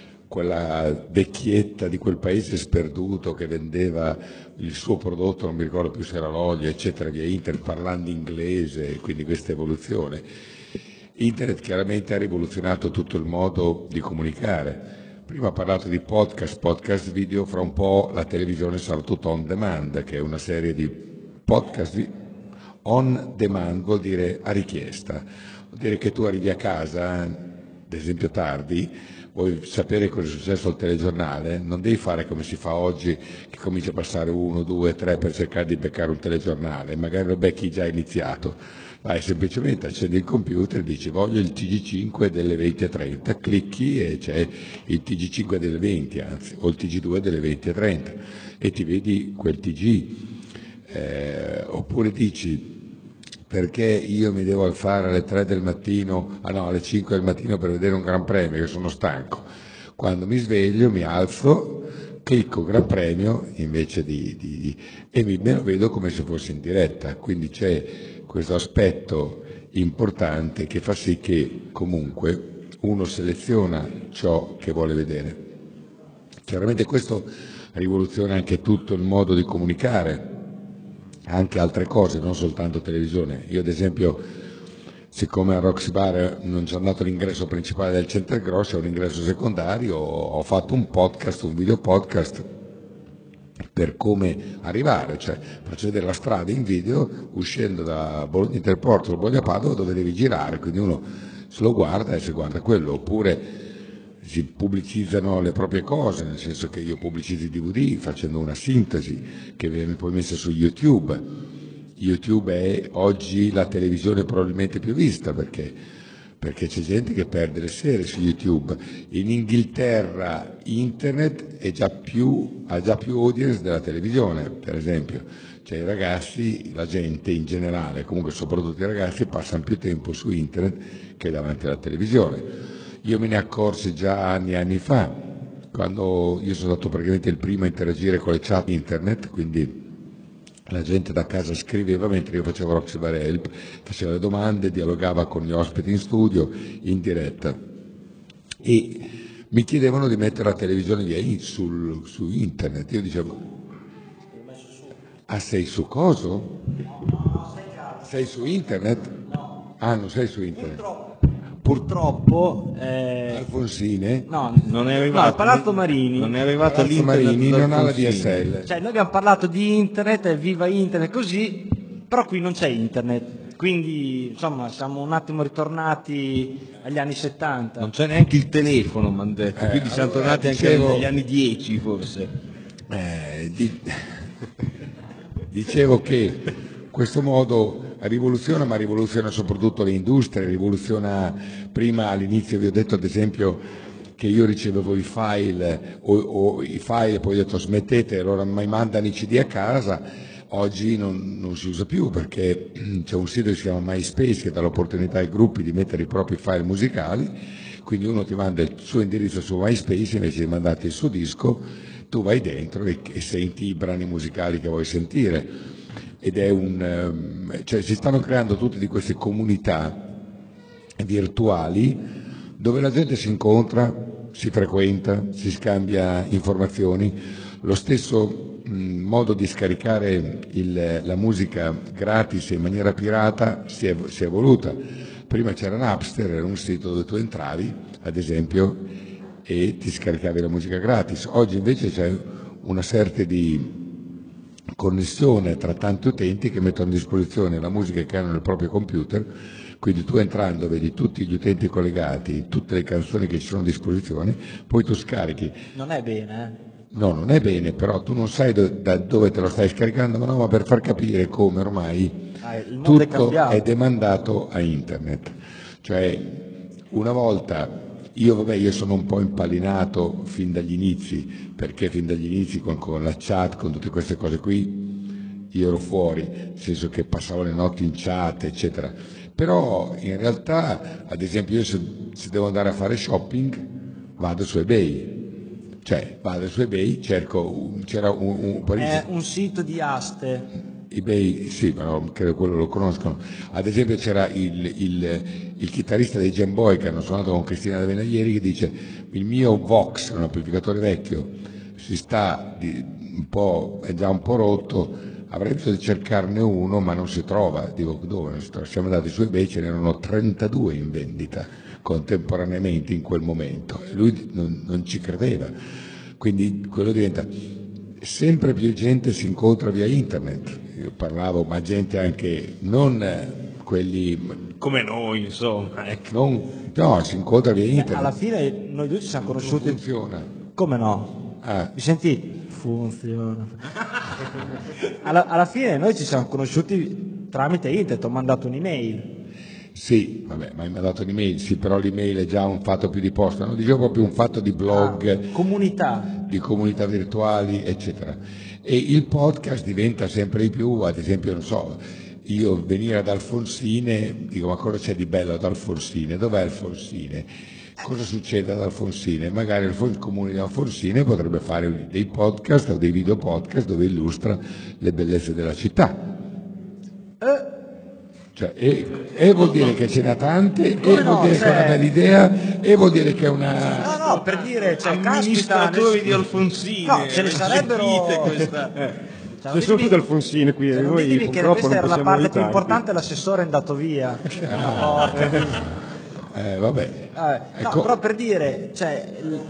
quella vecchietta di quel paese sperduto che vendeva il suo prodotto, non mi ricordo più se era l'olio, eccetera, via internet, parlando inglese, quindi questa evoluzione. Internet chiaramente ha rivoluzionato tutto il modo di comunicare. Prima ho parlato di podcast, podcast video, fra un po' la televisione sarà tutto on demand, che è una serie di podcast vi- on demand, vuol dire a richiesta, vuol dire che tu arrivi a casa, ad esempio tardi, vuoi sapere cosa è successo al telegiornale, non devi fare come si fa oggi, che comincia a passare uno, due, tre per cercare di beccare un telegiornale, magari lo becchi già iniziato. Vai semplicemente, accendi il computer e dici voglio il T G cinque delle venti e trenta, clicchi e c'è il T G cinque delle venti, anzi, o il T G due delle venti e trenta e ti vedi quel T G. Eh, oppure dici perché io mi devo alzare alle tre del mattino, ah no, alle cinque del mattino per vedere un Gran Premio, che sono stanco. Quando mi sveglio mi alzo, clicco Gran Premio invece di, di, di e mi, me lo vedo come se fossi in diretta, quindi c'è questo aspetto importante che fa sì che comunque uno seleziona ciò che vuole vedere. Chiaramente questo rivoluziona anche tutto il modo di comunicare, anche altre cose, non soltanto televisione. Io ad esempio, siccome a Roxy Bar non c'è andato l'ingresso principale del Center Gross, è un ingresso secondario, ho fatto un podcast, un video podcast per come arrivare, cioè faccio vedere la strada in video uscendo da Bologna Interporto, Bologna Padova, dove devi girare, quindi uno se lo guarda e si guarda quello, oppure si pubblicizzano le proprie cose, nel senso che io pubblicizzo i D V D facendo una sintesi che viene poi messa su YouTube. YouTube è oggi la televisione probabilmente più vista perché perché c'è gente che perde le serie su YouTube. In Inghilterra internet è già più, ha già più audience della televisione, per esempio. Cioè i ragazzi, la gente in generale, comunque soprattutto i ragazzi, passano più tempo su internet che davanti alla televisione. Io me ne accorsi già anni e anni fa, quando io sono stato praticamente il primo a interagire con le chat internet, quindi la gente da casa scriveva mentre io facevo Roxy Bar Help, faceva le domande, dialogava con gli ospiti in studio, in diretta. E mi chiedevano di mettere la televisione via in, sul, su internet. Io dicevo, ah sei su coso? Sei su internet? Ah, non sei su internet. Purtroppo eh, Alfonsine? no, Non è no, arrivato, il Palazzo Marini. Non è arrivato Palazzo l'internet Marini dal non ha la D confine. S L. Cioè, noi abbiamo parlato di internet, e viva internet così, però qui non c'è internet. Quindi, insomma, siamo un attimo ritornati agli anni settanta. Non c'è neanche il telefono, mi hanno detto, Eh, quindi siamo allora, tornati dicevo- anche negli anni dieci forse. Eh, di- dicevo che questo modo rivoluziona, ma rivoluziona soprattutto le industrie, rivoluziona, prima all'inizio vi ho detto ad esempio che io ricevevo i file o, o i file, poi ho detto smettete, allora mi mandano i C D a casa. Oggi non, non si usa più perché c'è un sito che si chiama MySpace che dà l'opportunità ai gruppi di mettere i propri file musicali, quindi uno ti manda il suo indirizzo su MySpace invece di mandarti il suo disco, tu vai dentro e, e senti i brani musicali che vuoi sentire. Ed è un, ehm, cioè si stanno creando tutte di queste comunità virtuali dove la gente si incontra, si frequenta, si scambia informazioni. Lo stesso mh, modo di scaricare il, la musica gratis in maniera pirata si è, si è evoluta. Prima c'era Napster, era un sito dove tu entravi, ad esempio, e ti scaricavi la musica gratis. Oggi invece c'è una serie di connessione tra tanti utenti che mettono a disposizione la musica che hanno nel proprio computer, quindi tu entrando vedi tutti gli utenti collegati, tutte le canzoni che ci sono a disposizione, poi tu scarichi. Non è bene, eh? No, non è bene, però tu non sai do- da dove te lo stai scaricando, ma no, ma per far capire come ormai Ah, il mondo è tutto cambiato. è demandato a internet. Cioè, una volta io, vabbè, io sono un po' impallinato fin dagli inizi, perché fin dagli inizi con, con la chat, con tutte queste cose qui, io ero fuori, nel senso che passavo le notti in chat, eccetera. Però in realtà, ad esempio, io se, se devo andare a fare shopping, vado su eBay. Cioè, vado su eBay, cerco, un, c'era un, un, un È un sito di aste. eBay, sì, ma no, credo quello lo conoscono. Ad esempio c'era il, il, il chitarrista dei Jam Boy che hanno suonato con Cristina D'Avena ieri, che dice: il mio Vox, un amplificatore vecchio, si sta di, un po', è già un po' rotto, avrei bisogno di cercarne uno ma non si trova. Dico, dove non si trova? Siamo andati su eBay, ce n'erano trentadue in vendita contemporaneamente in quel momento e lui non, non ci credeva. Quindi quello diventa... sempre più gente si incontra via internet. Io parlavo, ma gente anche non quelli come noi, insomma, ecco. non, no, si incontra via internet. Alla fine noi due ci siamo conosciuti. Funziona. Come no? Ah. Mi senti? Funziona. alla, alla fine noi ci siamo conosciuti tramite internet, ho mandato un'email. Sì, vabbè, ma mi ha dato un'email, sì, però l'email è già un fatto più di posta, non dicevo proprio un fatto di blog, ah, comunità, di comunità virtuali, eccetera. E il podcast diventa sempre di più, ad esempio, non so, io venire ad Alfonsine, dico, ma cosa c'è di bello ad Alfonsine? Dov'è Alfonsine? Cosa succede ad Alfonsine? Magari il comune di Alfonsine potrebbe fare dei podcast o dei video podcast dove illustra le bellezze della città. eh. Cioè, e, e vuol dire che ce n'ha tante, e vuol no, dire cioè... che è una bella idea, e vuol dire che è una... No, no, per dire, cioè, amministratori caspita, di Alfonsine. No, ce ne sarebbero... Questa... Eh. Cioè, C'è solo più Alfonsine qui, cioè, non noi ditemi che purtroppo questa non era la possiamo parte più aiutarvi. importante, l'assessore è andato via. Ah. No, Eh, vabbè. eh, no, Ecco. però per dire, cioè, il-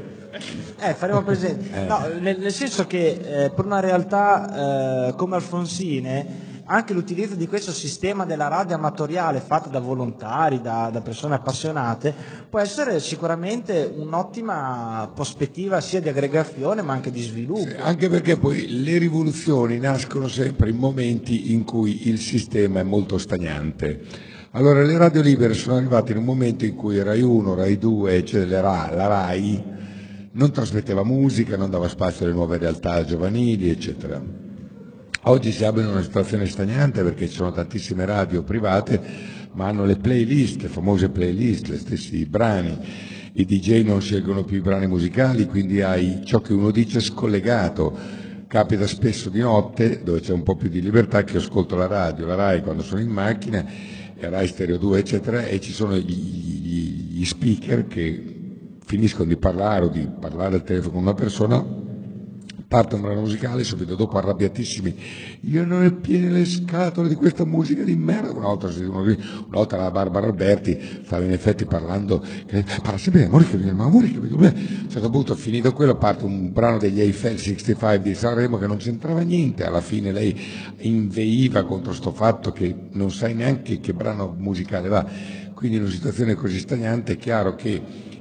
eh, faremo presente, Eh. no, nel, nel senso che eh, per una realtà eh, come Alfonsine, anche l'utilizzo di questo sistema della radio amatoriale fatta da volontari, da, da persone appassionate, può essere sicuramente un'ottima prospettiva sia di aggregazione ma anche di sviluppo. Anche perché poi le rivoluzioni nascono sempre in momenti in cui il sistema è molto stagnante. Allora le radio libere sono arrivate in un momento in cui Rai uno, Rai due, cioè la Rai, la Rai non trasmetteva musica, non dava spazio alle nuove realtà giovanili, eccetera. Oggi siamo in una situazione stagnante perché ci sono tantissime radio private, ma hanno le playlist, le famose playlist, gli stessi brani. I D J non scelgono più i brani musicali, quindi hai ciò che uno dice scollegato. Capita spesso di notte, dove c'è un po' più di libertà, che ascolto la radio, la Rai quando sono in macchina, e Rai Stereo due, eccetera, e ci sono gli, gli, gli speaker che finiscono di parlare o di parlare al telefono con una persona, parte un brano musicale, subito dopo arrabbiatissimi, io non ho piene le scatole di questa musica di merda. Una volta, una volta la Barbara Alberti stava in effetti parlando, che parla sempre di amore, che viene, ma amore, che viene. A un certo punto, finito quello, parte un brano degli Eiffel sessantacinque di Sanremo che non c'entrava niente, alla fine lei inveiva contro sto fatto che non sai neanche che brano musicale va. Quindi in una situazione così stagnante è chiaro che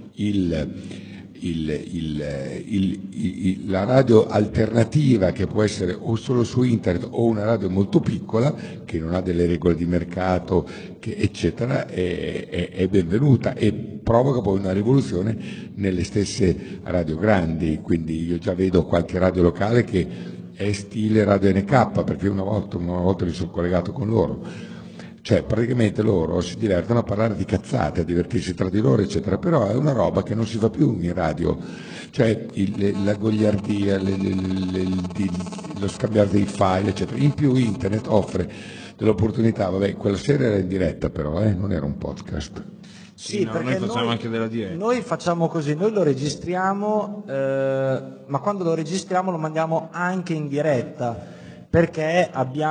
il Il, il, il, il, la radio alternativa, che può essere o solo su internet o una radio molto piccola che non ha delle regole di mercato, che, eccetera, è, è, è benvenuta e provoca poi una rivoluzione nelle stesse radio grandi. Quindi io già vedo qualche radio locale che è stile Radio N K, perché una volta, una volta mi sono collegato con loro. Cioè praticamente loro si divertono a parlare di cazzate, a divertirsi tra di loro, eccetera, però è una roba che non si fa più in radio, cioè il, la goliardia, le, le, le, le, lo scambiare dei file, eccetera. In più internet offre dell'opportunità, vabbè, quella sera era in diretta però, eh, non era un podcast. Sì, Sì, no, perché noi facciamo anche della diretta. Noi facciamo così, noi lo registriamo, eh, ma quando lo registriamo lo mandiamo anche in diretta, perché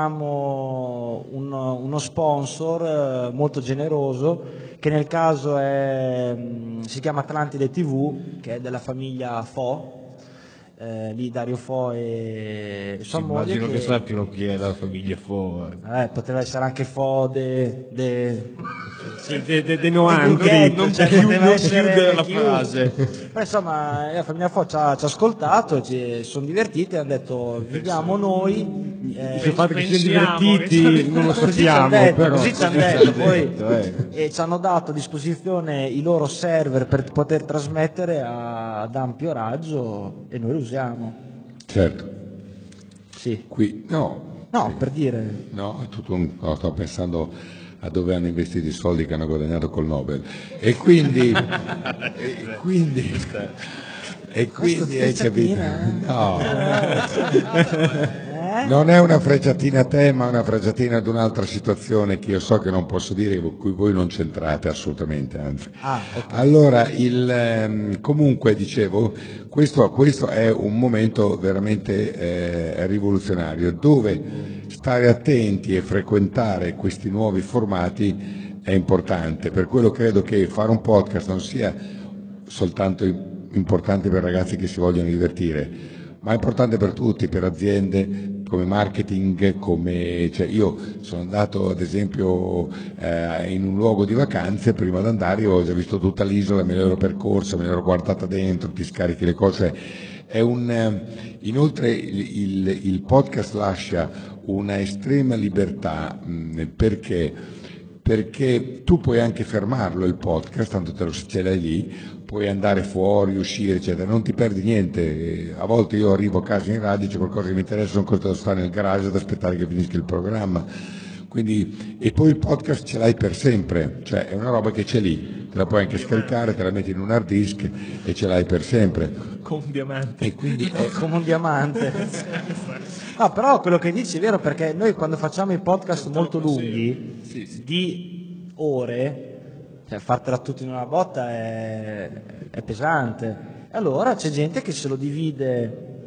abbiamo un, uno sponsor eh, molto generoso, che nel caso è, si chiama Atlantide tivù, che è della famiglia Fo, eh, lì Dario Fo e sua Sì, moglie. immagino che, che sappiano chi è la famiglia Fo. eh, poteva essere anche Fo de, de, Sì, de, de, de di Noandri. Gughetto, non cioè, chiud- poteva non essere chiudere la chiunque. frase. Però insomma la famiglia Fo ci ha, ci ha ascoltato, ci sono divertiti e hanno detto viviamo noi. eh, Il fatto che siano Pensiamo divertiti non lo così ci hanno sappiamo, detto, però. così ci hanno Così ci detto, hanno poi detto, eh. e ci hanno dato a disposizione i loro server per poter trasmettere a- ad ampio raggio e noi lo usiamo. Certo, Sì. qui no, No, per dire. no, è tutto un, no, sto pensando a dove hanno investito i soldi che hanno guadagnato col Nobel e quindi e quindi e quindi hai capito? No, Eh? non è una frecciatina a te, ma una frecciatina ad un'altra situazione che io so che non posso dire, con cui voi non c'entrate assolutamente, anzi. Ah, ok. Allora, il, ehm, comunque dicevo, questo, questo è un momento veramente eh, rivoluzionario, dove stare attenti e frequentare questi nuovi formati è importante. Per quello credo che fare un podcast non sia soltanto importante per ragazzi che si vogliono divertire, ma è importante per tutti, per aziende, come marketing, come cioè io sono andato ad esempio eh, in un luogo di vacanze, prima di andare ho già visto tutta l'isola, me l'ero percorsa, me l'ero guardata dentro, ti scarichi le cose. È un, eh, inoltre il, il, il podcast lascia una estrema libertà mh, perché perché tu puoi anche fermarlo il podcast, tanto te lo ce l'hai lì, puoi andare fuori, uscire, eccetera, non ti perdi niente. A volte io arrivo a casa in radio, c'è qualcosa che mi interessa, non costa stare nel garage ad aspettare che finisca il programma. Quindi, e poi il podcast ce l'hai per sempre, cioè è una roba che c'è lì, te la puoi anche scaricare, te la metti in un hard disk e ce l'hai per sempre. Con un diamante. E quindi È come un diamante. No, però quello che dici è vero, perché noi quando facciamo i podcast molto lunghi, di ore, cioè fartela tutti in una botta è, è pesante. E allora c'è gente che se lo divide.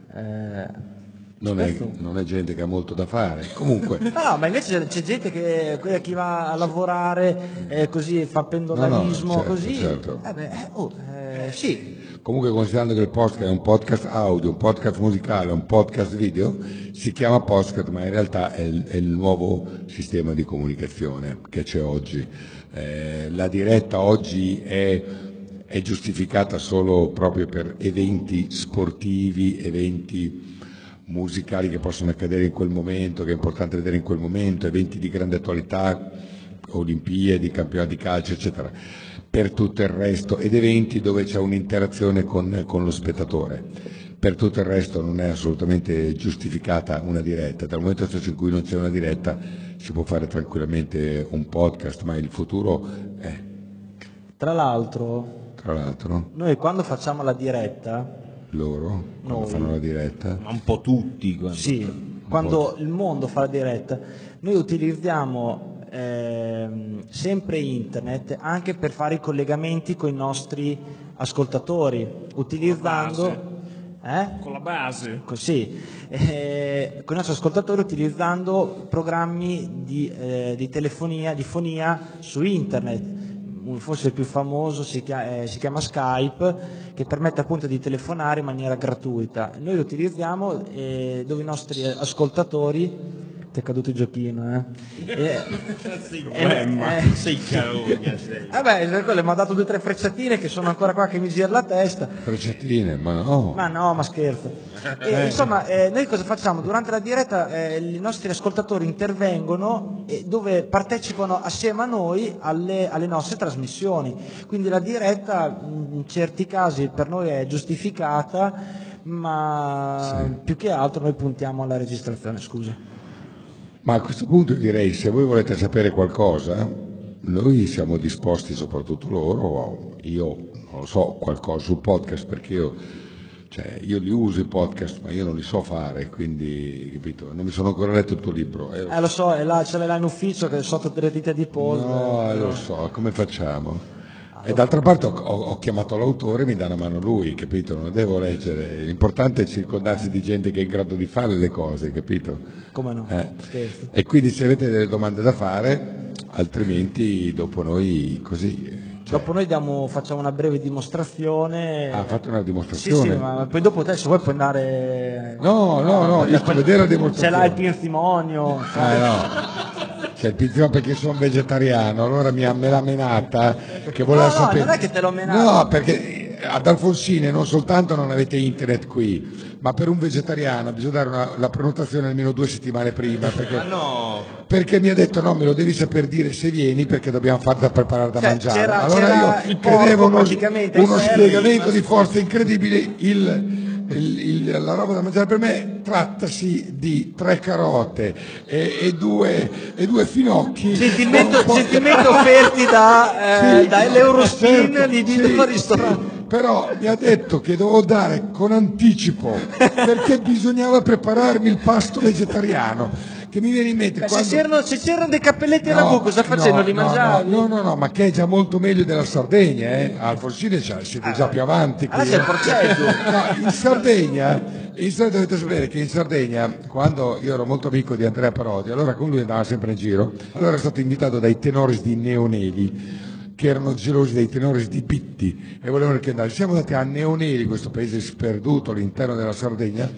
eh, non è, spesso- non è gente che ha molto da fare. Comunque, No, no, ma invece c'è, c'è gente che quella chi va a lavorare eh, così fa pendolarismo, No, no, certo, così. certo. Eh beh, oh, eh, sì. Comunque considerando che il podcast è un podcast audio, un podcast musicale, un podcast video, si chiama podcast ma in realtà è il, è il nuovo sistema di comunicazione che c'è oggi. Eh, la diretta oggi è, è giustificata solo proprio per eventi sportivi, eventi musicali che possono accadere in quel momento, che è importante vedere in quel momento, eventi di grande attualità, Olimpiadi, campionati di calcio, eccetera. Per tutto il resto, ed eventi dove c'è un'interazione con, con lo spettatore. Per tutto il resto non è assolutamente giustificata una diretta. Dal momento stesso in cui non c'è una diretta si può fare tranquillamente un podcast, ma il futuro è, Tra l'altro, tra l'altro, noi quando facciamo la diretta, loro, quando Noi. fanno la diretta, Ma un po' tutti. Quando... sì, quando il mondo fa la diretta, noi utilizziamo ehm, sempre internet anche per fare i collegamenti con i nostri ascoltatori, utilizzando. Eh? Con la base. Così, eh, con i nostri ascoltatori utilizzando programmi di, eh, di telefonia, di fonia su internet. Un- Forse il più famoso si chiama, si chiama Skype, che permette appunto di telefonare in maniera gratuita. Noi lo utilizziamo eh, dove i nostri ascoltatori. Ti è caduto il giochino, eh? E- e- eh, sei carogna, sei. Vabbè, quello mi ha dato due o tre frecciatine che sono ancora qua che mi gira la testa. frecciatine, ma no. Ma no, ma scherzo. E, insomma, eh, noi cosa facciamo? Durante la diretta eh, i nostri ascoltatori intervengono e dove partecipano assieme a noi alle, alle nostre trasmissioni. Quindi la diretta in certi casi per noi è giustificata, ma più che altro noi puntiamo alla registrazione, scusa. Ma a questo punto io direi, se voi volete sapere qualcosa, noi siamo disposti, soprattutto loro, io non lo so, qualcosa sul podcast, perché io, cioè, io li uso i podcast, ma io non li so fare, quindi, capito, non mi sono ancora letto il tuo libro. Eh, Eh lo so, è là, ce l'hai là in ufficio che è sotto delle dita di polvere. no, eh, lo so, come facciamo? E d'altra parte ho, ho- ho chiamato l'autore e mi dà una mano lui, capito? Non devo leggere, l'importante è circondarsi di gente che è in grado di fare le cose, capito? Come no? Eh. Scherzo. E quindi se avete delle domande da fare, altrimenti dopo noi così eh, Dopo noi diamo, facciamo una breve dimostrazione. Ha fatto una Sì, dimostrazione? sì, ma poi dopo te se vuoi puoi andare. No, no, no, io sto a vedere la dimostrazione. Ce l'ha il pinzimonio. Ah, no. C'è il pinzimonio perché sono vegetariano, allora mi ha me l'ha menata che voleva No, no, sapere. non è che te l'ho menata. No, perché ad Alfonsine non soltanto non avete internet qui, ma per un vegetariano bisogna dare una, la prenotazione almeno due settimane prima, perché, Ah no! perché mi ha detto no, me lo devi saper dire se vieni perché dobbiamo far da preparare da Cioè, mangiare. c'era- Allora c'era io il credevo porco uno, praticamente, uno il ferro, spiegamento di forza incredibile, il, il- il- la roba da mangiare per me trattasi di tre carote e, e due, e due finocchi. Gentilmente, un po'- gentilmente offerti da, eh, Sì, dall'Eurospin certo, di sì, Lido Ristorante. sì. Però mi ha detto che dovevo dare con anticipo perché bisognava prepararmi il pasto vegetariano, che mi viene in mente Beh, quando... se, c'erano, se c'erano dei cappelletti No, alla bocca, cosa facendo? no, Li no, mangiavi? No, no, no, ma che è già molto meglio della Sardegna, eh? A Alfonsine c'è- siete già più avanti. Allora qui, c'è il eh. porcetto. No, in Sardegna, in Sardegna dovete sapere che in Sardegna, quando io ero molto amico di Andrea Parodi, allora con lui andava sempre in giro, allora è stato invitato dai tenori di Neoneli, che erano gelosi dei tenori di Pitti e volevano che andasse. Siamo andati a Neoneli, questo paese sperduto all'interno della Sardegna,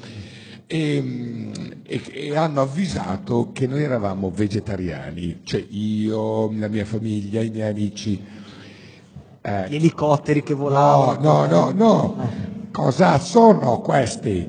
e, e, e hanno avvisato che noi eravamo vegetariani, cioè io, la mia famiglia, i miei amici. Eh, Gli elicotteri che no, volavano. no, no, no, cosa sono questi?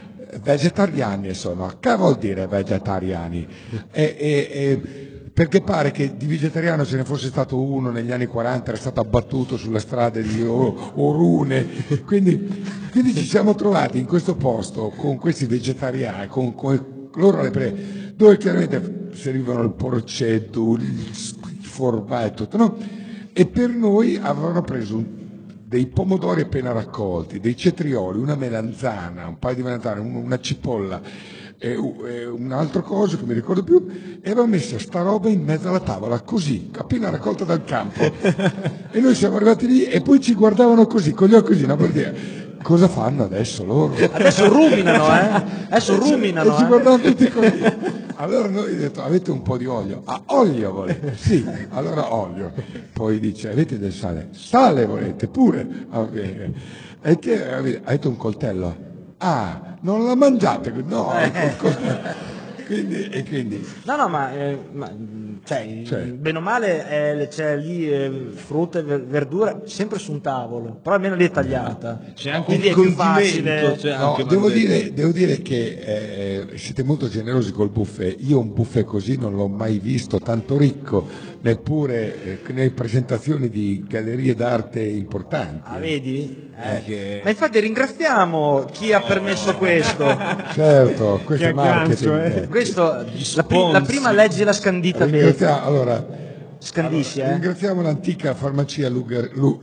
Vegetariani sono. Che vuol dire vegetariani? E, e, e, perché pare che di vegetariano ce ne fosse stato uno negli anni quaranta, era stato abbattuto sulle strade di O- Orune, quindi, quindi ci siamo trovati in questo posto con questi vegetariani, con, con loro le pre, dove chiaramente servivano il porcetto, il, il formaggio e tutto, no? E per noi avevano preso un, dei pomodori appena raccolti, dei cetrioli, una melanzana, un paio di melanzane, un- una cipolla e, u- e un altro coso che mi ricordo più, e aveva messo sta roba in mezzo alla tavola, così, appena raccolta dal campo. E noi siamo arrivati lì e poi ci guardavano così, con gli occhi così, no, per dire, cosa fanno adesso loro? Adesso ruminano, eh? Adesso E ci- ruminano, e ci eh? guardavano tutti così. Allora noi abbiamo detto, avete un po' di olio? Ah, olio volete? Sì, allora olio. Poi dice, avete del sale? Sale volete pure? Va bene. E che avete? Avete un coltello? Ah, non la mangiate? No, col coltello. Quindi, e quindi, No, no, ma, eh, ma, cioè, Cioè. bene o male eh, c'è lì eh, frutta e ver- verdura sempre su un tavolo, però almeno lì è tagliata. C'è anche Quindi un è più condimento, facile. c'è no, anche devo Mandetta. dire, devo dire che eh, siete molto generosi col buffet. Io un buffet così non l'ho mai visto, tanto ricco, neppure eh, nelle presentazioni di gallerie d'arte importanti. Ah, vedi? Eh. Che- Ma infatti ringraziamo chi ha permesso questo. Certo, questo Che è marketing. aggancio, eh. eh. Questo, la, pri- la prima legge la scandita bene. Ringraziamo, allora, Scandisci, eh? ringraziamo l'antica farmacia Lugar- Lu-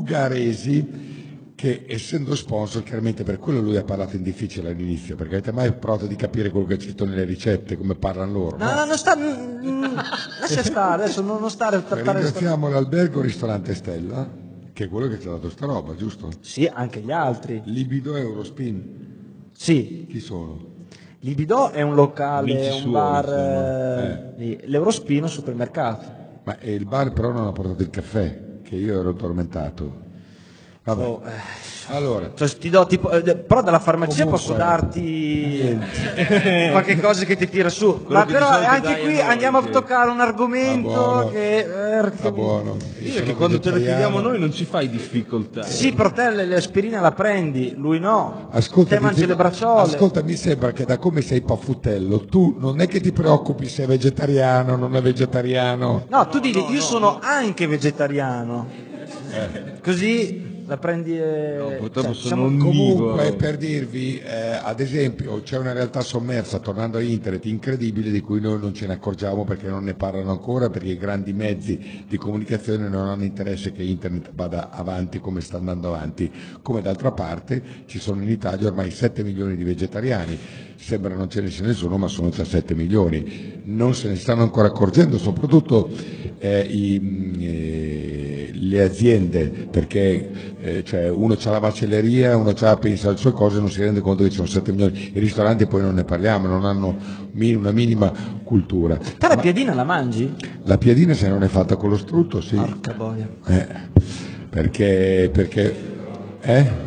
Lugaresi che, essendo sponsor, chiaramente per quello lui ha parlato in difficile all'inizio, perché avete mai provato di capire quello che c'è scritto nelle ricette, come parlano loro? No, no, non sta. mm, mm, lascia stare, adesso non, non stare a trattare. Ringraziamo l'albergo Ristorante Stella, che è quello che ci ha dato sta roba, giusto? Sì, anche gli altri. Libido e Eurospin, Sì, chi sono? Libido è un locale, Amici un suoi, bar. insomma. eh, lì. L'Eurospino è un supermercato. Ma e il bar però non ha portato il caffè, che io ero tormentato. Vabbè. Oh, eh, Allora, cioè, ti do tipo, eh, però dalla farmacia Comunque, posso darti qualche cosa che ti tira su. Ma che di però solito anche dai a qui noi, andiamo che- a toccare un sta argomento buono, che. eh, sta buono. Io Io sono che quando te lo vegetariano. chiediamo noi non ci fai difficoltà. Sì, però te le- l'aspirina la prendi, lui no. Ascolta, te mangi mi le sembra- bracciole. ascolta, mi sembra che da come sei paffutello, tu non è che ti preoccupi se è vegetariano o non è vegetariano. No, tu dici, io sono anche vegetariano. Così la prendi e. No, purtroppo cioè, sono siamo- un Comunque, onnivoro. per dirvi, eh, ad esempio, c'è una realtà sommersa, tornando a internet, incredibile, di cui noi non ce ne accorgiamo perché non ne parlano ancora, perché i grandi mezzi di comunicazione non hanno interesse che internet vada avanti come sta andando avanti. Come d'altra parte ci sono in Italia ormai sette milioni di vegetariani, sembra non ce ne sia nessuno, ma sono già sette milioni. Non se ne stanno ancora accorgendo, soprattutto eh, i, mh, eh, le aziende, perché eh, cioè uno c'ha la macelleria, uno c'ha pensa alle sue cose, non si rende conto che ci sono sette milioni. I ristoranti poi non ne parliamo, non hanno mi- una minima cultura. Te la piadina la mangi? La piadina se non è fatta con lo strutto, sì. Porca boia. Eh, perché, perché, eh?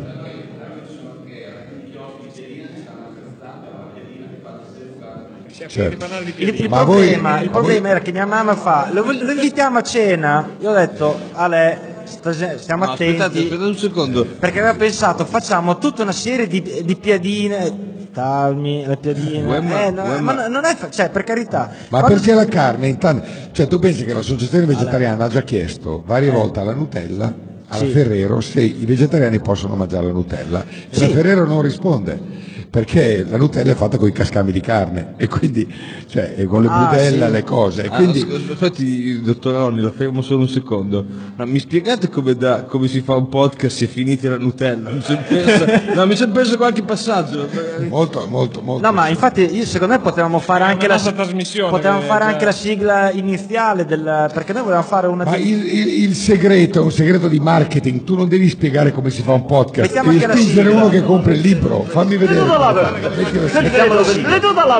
Certo. Il, il Ma problema, voi- il problema era che mia mamma fa, lo, lo invitiamo a cena, io ho detto, Ale, stase- stiamo No, aspettate, attenti, aspettate un secondo. perché aveva pensato, facciamo tutta una serie di, di piadine, talmi, le piadine, Uemma, eh, no, uemma. ma non è, fa- cioè per carità. Ma Quando perché la carne intanto, cioè tu pensi che l'associazione vegetariana ha già chiesto varie volte alla Nutella, alla Sì. Ferrero, se i vegetariani possono mangiare la Nutella, e Sì. la Ferrero non risponde, perché la Nutella è fatta con i cascami di carne, e quindi, cioè, e con le Ah, budella, sì. le cose, e Ah, quindi... as- aspetti, dottor Ronni, la fermo solo un secondo. Ma mi spiegate come, da, come si fa un podcast se finite la Nutella? Mi sono perso, no, mi sono perso qualche passaggio. Molto, molto, molto. No, ma infatti io, secondo me potevamo fare anche la, nostra trasmissione, potevamo eh, fare cioè- anche la sigla iniziale del, perché noi volevamo fare una Ma di- il, il- il segreto è un segreto di marketing, tu non devi spiegare come si fa un podcast, Mettiamo devi anche la spingere sigla. uno che compra il libro, fammi vedere. Metti la sigla.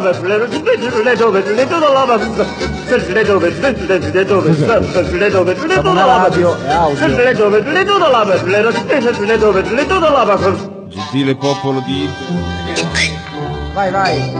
Siamo una radio, è audio. Gentile popolo di... Vai, vai.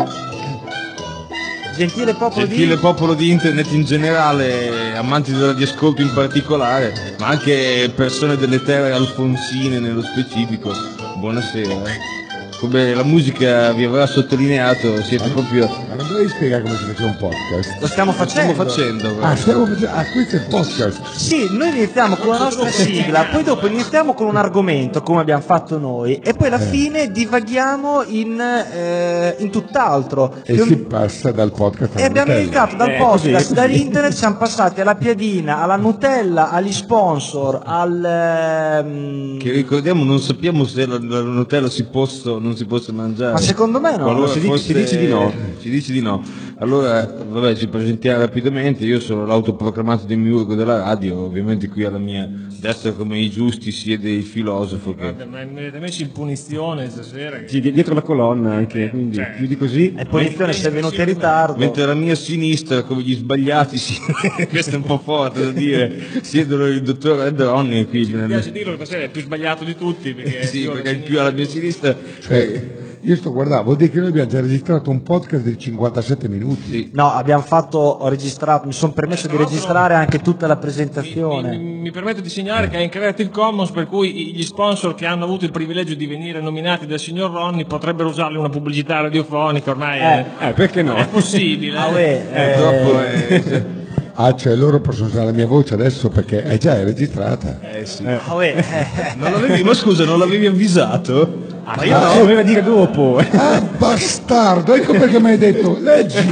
Gentile popolo Gentile di... popolo di internet in generale, amanti del radioascolto in particolare, ma anche persone delle terre alfonsine nello specifico, buonasera. eh. Come la musica vi avrà sottolineato, siete proprio... Ma non dovevi spiegare come si faceva un podcast? Lo stiamo Stiamo facendo. facendo. Ah, stiamo facendo... ah, questo è il podcast. Sì, noi iniziamo con la nostra sigla, poi dopo iniziamo con un argomento, come abbiamo fatto noi, e poi alla fine divaghiamo in, eh, in tutt'altro. E si passa dal podcast E alla abbiamo Nutella. iniziato dal Eh, podcast, così, così. dall'internet, siamo passati alla piadina, alla Nutella, agli sponsor, al... ehm, Che ricordiamo, non sappiamo se la, la Nutella si possa o non si possa mangiare. Ma secondo me no. Qualora Si dice- fosse- si dice di no. Si dice di no. Allora, vabbè, ci presentiamo rapidamente. Io sono l'autoproclamato demiurgo della radio, ovviamente qui alla mia destra, come i giusti, siede il filosofo che... Guarda, ma mi avete messo in punizione stasera. che- Sì, di- dietro la colonna anche, quindi Cioè. più di così. E punizione sei venuto in ritardo. Mentre alla mia sinistra, come gli sbagliati, si... questo è un po' forte da dire, siedono il dottor Ed Ronnie qui. Mi piace dirlo che stasera è il più sbagliato di tutti. Perché Sì, io perché alla il più alla mia sinistra... Cioè, io sto guardando, vuol dire che noi abbiamo già registrato un podcast di cinquantasette minuti. Sì. No, abbiamo fatto, ho registrato, mi sono permesso di registrare anche tutta la Mi, presentazione. mi- mi permetto di segnalare che è in Creative Commons, per cui gli sponsor che hanno avuto il privilegio di venire nominati dal signor Ronnie potrebbero usarli in una pubblicità radiofonica, ormai è, Eh, perché no? è possibile. Ah, eh. uè, eh, Purtroppo è... Ah, cioè loro possono usare la mia voce adesso perché è già registrata. Eh sì. ah, uè, eh, Non l'avevi, ma scusa, non l'avevi avvisato? Ma io no. Doveva dire dopo. Ah, bastardo, ecco perché mi hai detto, leggi!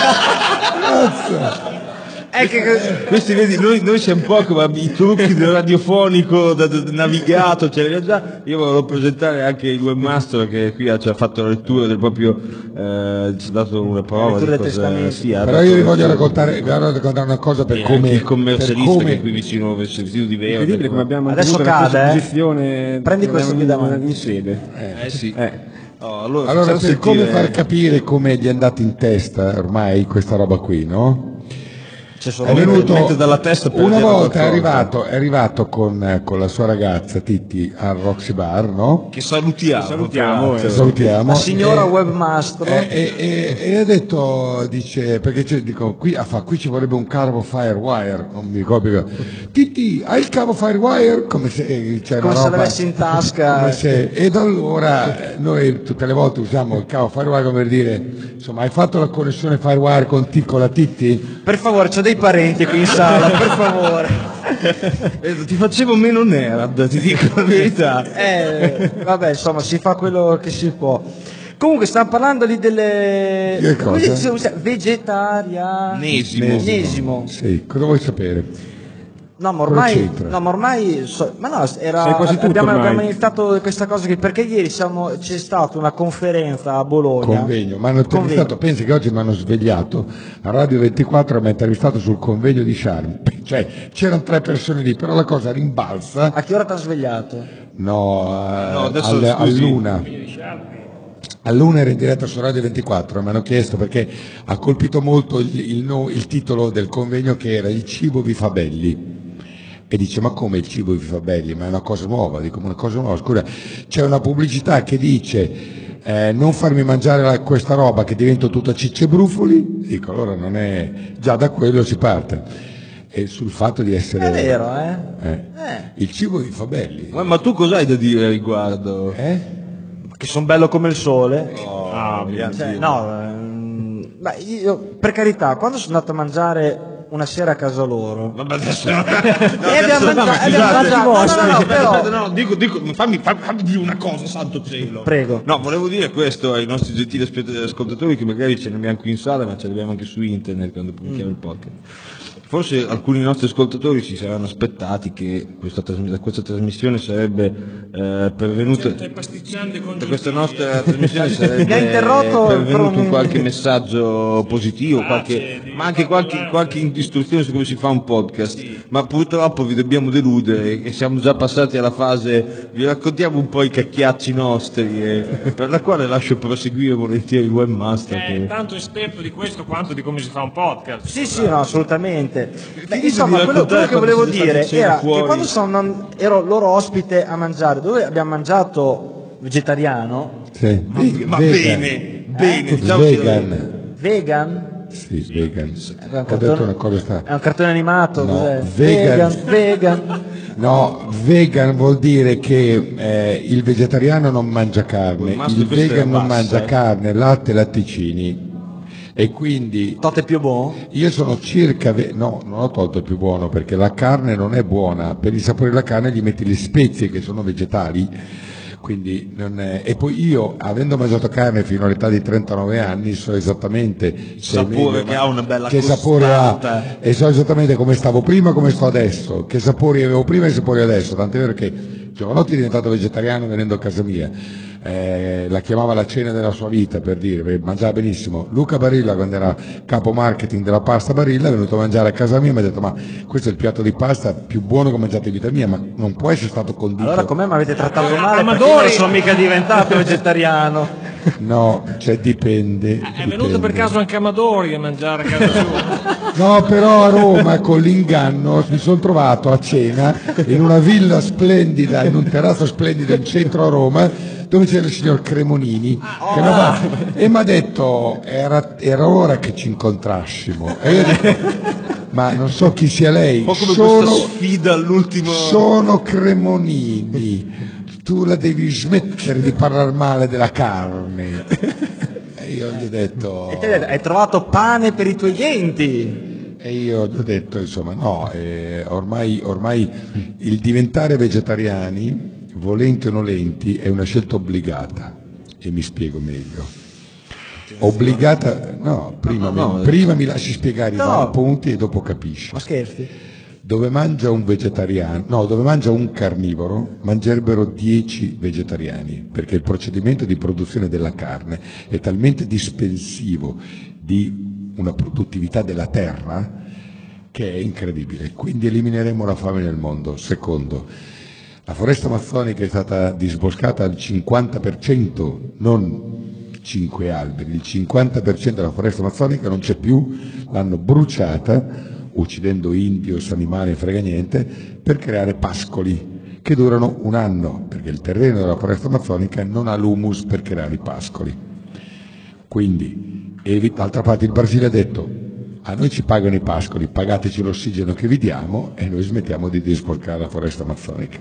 Cazzo! è che, Questi vedi, noi, noi siamo un po' come i trucchi del radiofonico da, da- navigato, ce li ho già. Io volevo presentare anche il webmaster che qui ha, ci ha fatto la lettura del proprio, eh, ci ha dato una prova lettura di del cosa testamento. sia. Però io vi voglio raccontare, vi voglio raccontare una cosa per E come... anche il per commercialista come- che è qui vicino, vicino di Verde. Incredibile come abbiamo Adesso avuto la cade, eh. posizione Prendi questo qui davanti. in sede. Eh sì. Eh. Oh, allora, Allora, facciamo per come sentire- far capire come gli è andata in testa ormai questa roba qui, no? c'è solo È venuto Mentre dalla testa per una dire volta è qualcosa. arrivato, è arrivato con, eh, con la sua ragazza Titti al Roxy Bar, no? Che salutiamo. Salutiamo, peraltro. eh. Salutiamo. la signora E- webmaster. E, e- e- e ha detto, dice, perché c'è- dico, qui, ah, fa, qui ci vorrebbe un cavo Firewire, non mi ricordo più. Titti, hai il cavo Firewire? Come se eh, c'è Come una se roba- l'avessi in tasca. come se- ed allora eh, noi tutte le volte usiamo il cavo Firewire come per dire, insomma, hai fatto la connessione Firewire con, Ti- con la Titti? Per favore, c'ho dei parenti qui in sala, per favore. Eh, Ti facevo meno nerd, ti dico la verità. Eh, vabbè, insomma, si fa quello che si può. Comunque, stiamo parlando lì delle... Che come cosa? si dice? Vegetarianesimo. Nesimo. Nesimo. Sì, cosa vuoi sapere? No, ma ormai, Cosa c'entra? no, ma ormai so- ma no, era, Sai quasi tutto abbiamo, ormai. abbiamo iniziato questa cosa qui perché ieri siamo, c'è stata una conferenza a Bologna. Convegno, mi hanno intervistato, pensi che oggi mi hanno svegliato a Radio ventiquattro e mi hanno intervistato sul convegno di Charm, cioè c'erano tre persone lì, però la cosa rimbalza, A che ora ti ha svegliato? No, eh, No, adesso, al- scusi. all'una. All'una era in diretta su Radio ventiquattro, mi hanno chiesto perché ha colpito molto il, il no- il titolo del convegno che era "Il cibo vi fa belli". E dice: ma come il cibo vi fa belli? Ma è una cosa nuova. Dico: una cosa nuova, scusa, c'è una pubblicità che dice eh, non farmi mangiare la- questa roba che divento tutta cicce e brufoli. Dico: allora non è, già da quello si parte. E sul fatto di essere È vero, eh? eh, Eh. il cibo vi fa belli, Ma, ma tu cos'hai da dire a riguardo? eh? Che sono bello come il sole. Ah, mio Cioè, Dio. no, ehm, ma io, per carità, quando sono andato a mangiare una sera a casa loro, Vabbè, adesso, e abbiamo no, ma mangiato, scusate, abbiamo mangiato, no, no, no, aspetta, però, aspetta, no, dico, dico, fammi, fammi, fammi dire una cosa, santo cielo. prego. No, volevo dire questo ai nostri gentili aspe- ascoltatori, che magari ce ne abbiamo qui in sala, ma ce ne abbiamo anche su internet quando pubblichiamo il podcast. Forse alcuni nostri ascoltatori si saranno aspettati che questa, trasmi- questa trasmissione sarebbe eh, pervenuta, Stai pasticciando i da congiuntivi. questa nostra trasmissione sarebbe Mi ha interrotto per pervenuto un- un qualche messaggio positivo, qualche, ma anche qualche, qualche istruzione su come si fa un podcast. Ma purtroppo vi dobbiamo deludere e siamo già passati alla fase, vi raccontiamo un po' i cacchiacci nostri, e, per la quale lascio proseguire volentieri il webmaster. È Che... tanto esperto di questo quanto di come si fa un podcast. Sì, sì, no, assolutamente. Beh, di insomma, quello, raccontare quello che quando volevo siete dire stati a cena era fuori. che quando sono, non- ero loro ospite a mangiare, dove abbiamo mangiato vegetariano, Sì. Ve- Ma vegan. bene, bene, diciamo Vegan. vegan, Sì, vegan. è un Ho detto una cartone, cosa sta. è un cartone animato, No, cos'è? vegan. vegan, vegan. No, vegan vuol dire che eh, il vegetariano non mangia carne, Master, il questa è vegan non bassa, mangia eh. carne, latte e latticini. E quindi Tote più buono? io sono circa, ve- no, non ho tolto il più buono perché la carne non è buona, per il sapore della carne gli metti le spezie che sono vegetali, quindi non è... E poi io, avendo mangiato carne fino all'età di trentanove anni, so esattamente se è sapore meglio, che ha una bella che sapore ha, costata. e so esattamente come stavo prima, come sto adesso, che sapori avevo prima e che sapori adesso, tant'è vero che Giovanotti è diventato vegetariano venendo a casa mia. Eh, la chiamava la cena della sua vita, per dire, perché mangiava benissimo. Luca Barilla, quando era capo marketing della pasta Barilla, è venuto a mangiare a casa mia e mi ha detto: ma questo è il piatto di pasta più buono che ho mangiato in vita mia, ma non può essere stato condito. Allora com'è mi avete trattato Eh, male? Perché Amadori- io non sono mica diventato vegetariano. No, cioè dipende. È venuto dipende. per caso anche Amadori a mangiare a casa sua. No, però a Roma con l'inganno mi sono trovato a cena in una villa splendida, in un terrazzo splendido in centro a Roma, dove c'era il signor Cremonini che mi ha- e mi ha detto era, era ora che ci incontrassimo. E io dico: ma non so chi sia lei, Un po' come sono, questa sfida all'ultimo. sono Cremonini, tu la devi smettere di parlare male della carne. E io gli ho detto... E te hai detto, hai trovato pane per i tuoi denti. E io gli ho detto, insomma, no, eh, ormai, ormai il diventare vegetariani, volenti o nolenti, è una scelta obbligata. E mi spiego meglio. Obbligata, no, prima, No, no, mi, no. prima mi lasci spiegare No. i vari punti e dopo capisci. Ma scherzi? Dove mangia un vegetariano, no, dove mangia un carnivoro, mangerebbero dieci vegetariani, perché il procedimento di produzione della carne è talmente dispensivo di una produttività della terra che è incredibile. Quindi elimineremo la fame nel mondo. Secondo, la foresta amazzonica è stata disboscata al cinquanta per cento, non cinque alberi, il cinquanta per cento della foresta amazzonica non c'è più, l'hanno bruciata, uccidendo indios, animali, frega niente, per creare pascoli che durano un anno, perché il terreno della foresta amazzonica non ha l'humus per creare i pascoli. Quindi, e d'altra parte il Brasile ha detto: a noi ci pagano i pascoli, pagateci l'ossigeno che vi diamo e noi smettiamo di disboscare la foresta amazzonica.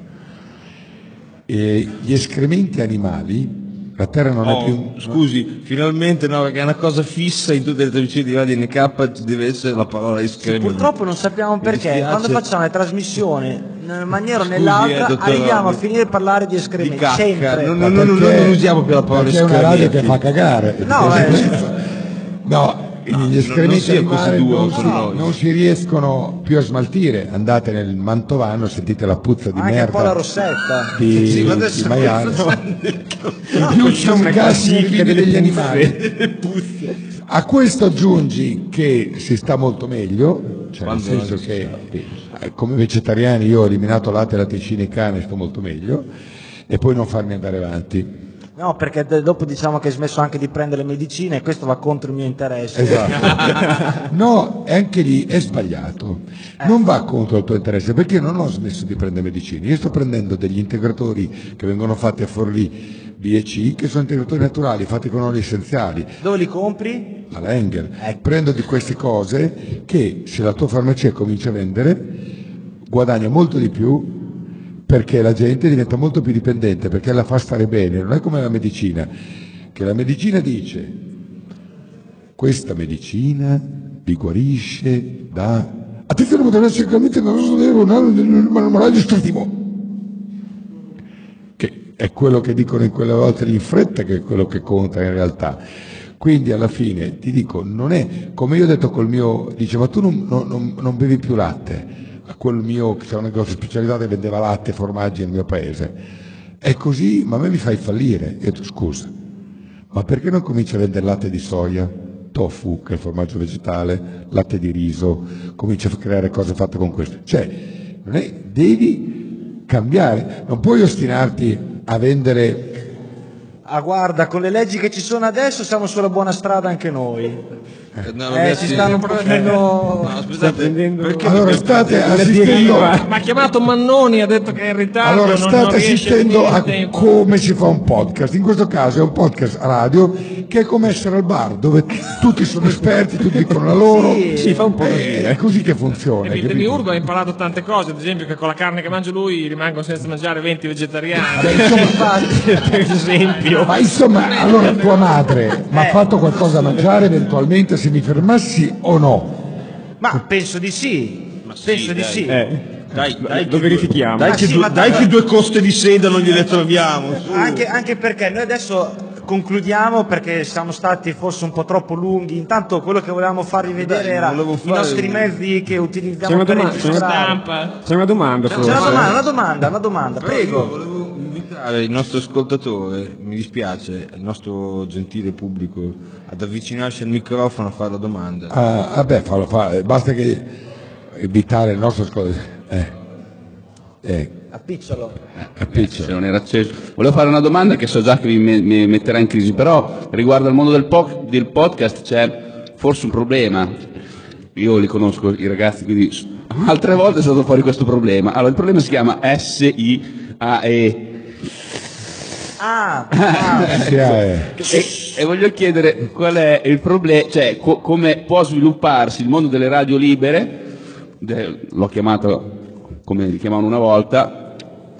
E gli escrementi animali, la terra non Oh, è più... scusi, finalmente no, perché è una cosa fissa in tutte le trasmissioni di Radio N K, deve essere la parola escremento. Purtroppo non sappiamo Mi perché. dispiace. Quando facciamo le trasmissioni, in una maniera o Scusi, nell'altra, eh, dottor arriviamo a Rossi. finire di parlare di Di escrementi. cacca, Sempre. non, Ma non, non, perché- non usiamo più la parola perché è una radio che escrementi. fa cagare. No, eh, No, gli non escrementi sia animali così duro non, con si, noi. non si riescono più a smaltire. Andate nel Mantovano, sentite la puzza di anche un po' la merda rossetta. di, Sì, ma di adesso maiale. No, Più ci sono una i gas classifica nervini delle degli puzze. animali. A questo aggiungi che si sta molto meglio, cioè nel Quando senso non si che eh, come vegetariani io ho eliminato latte, latticini e carne, sto molto meglio. e poi non farmi andare avanti. No, perché d- dopo diciamo che hai smesso anche di prendere le medicine e questo va contro il mio interesse. Esatto. No, e anche lì è sbagliato. Non va contro il tuo interesse, perché io non ho smesso di prendere medicine. Io sto prendendo degli integratori che vengono fatti a Forlì B e C, che sono integratori naturali, fatti con oli essenziali. Dove li compri? All'Engel. Ecco. Prendo di queste cose che, se la tua farmacia comincia a vendere, guadagna molto di più, perché la gente diventa molto più dipendente, perché la fa stare bene. Non è come la medicina, che la medicina dice: questa medicina vi guarisce da... Attenzione, potrebbe essere sicuramente un morale distruttivo, che è quello che dicono in quelle volte in fretta, che è quello che conta in realtà. Quindi alla fine ti dico, non è come io ho detto col mio, dice, ma tu non, non, non bevi più latte. A quel mio, che c'era un negozio specializzato che vendeva latte e formaggi nel mio paese, è così, ma a me mi fai fallire. Io ho detto, scusa, ma perché non cominci a vendere latte di soia, tofu, che è il formaggio vegetale, latte di riso, cominci a creare cose fatte con questo? Cioè, non è, devi cambiare, non puoi ostinarti a vendere. Ah, guarda, con le leggi che ci sono adesso siamo sulla buona strada anche noi. No, Eh, si stanno prendendo... No, aspettate, perché Allora state assistendo, Mi ha chiamato Mannoni, ha detto che è in ritardo. allora non- state non riesce assistendo venire a in tempo. come si fa un podcast. In questo caso è un podcast radio che è come essere al bar, dove tutti sono esperti, tutti dicono la loro. Sì, fa un po' così, Eh, eh. È così che funziona. E il capito? Demiurgo ha imparato tante cose, ad esempio che con la carne che mangia lui rimangono senza mangiare venti vegetariani. Beh, insomma, Per esempio. ma insomma, allora tua madre mi ha fatto qualcosa da mangiare eventualmente se mi fermassi o no? Ma penso di sì, penso di dai. sì. Eh, Dai, dai, lo che- verifichiamo. Dai, Ma che, sì, due, ma dai tanto- che due coste di seda non gliele troviamo. su. Anche, anche perché noi adesso concludiamo, perché siamo stati forse un po' troppo lunghi. Intanto quello che volevamo farvi vedere Dai, era volevo i fare nostri un- mezzi che C'è utilizziamo una, per doma- c'è una- registrare. Stampa. c'è una domanda C'è forse. una domanda, una domanda, una domanda, Però io prego. volevo invitare il nostro ascoltatore, mi dispiace, il nostro gentile pubblico, ad avvicinarsi al microfono a fare la domanda. Ah, vabbè, fallo fare, basta che evitare il nostro ascolto. Eh, eh, Appicciolo. appiccio. Se non era acceso. Volevo fare una domanda che so già che mi, me- mi metterà in crisi, però riguardo al mondo del, po- del podcast c'è forse un problema. Io li conosco i ragazzi, quindi s- altre volte è stato fuori questo problema. Allora, il problema si chiama S I A E Ah, ah, Sì, eh. e, e voglio chiedere qual è il problema, cioè co- come può svilupparsi il mondo delle radio libere, de- l'ho chiamato come li chiamavano una volta,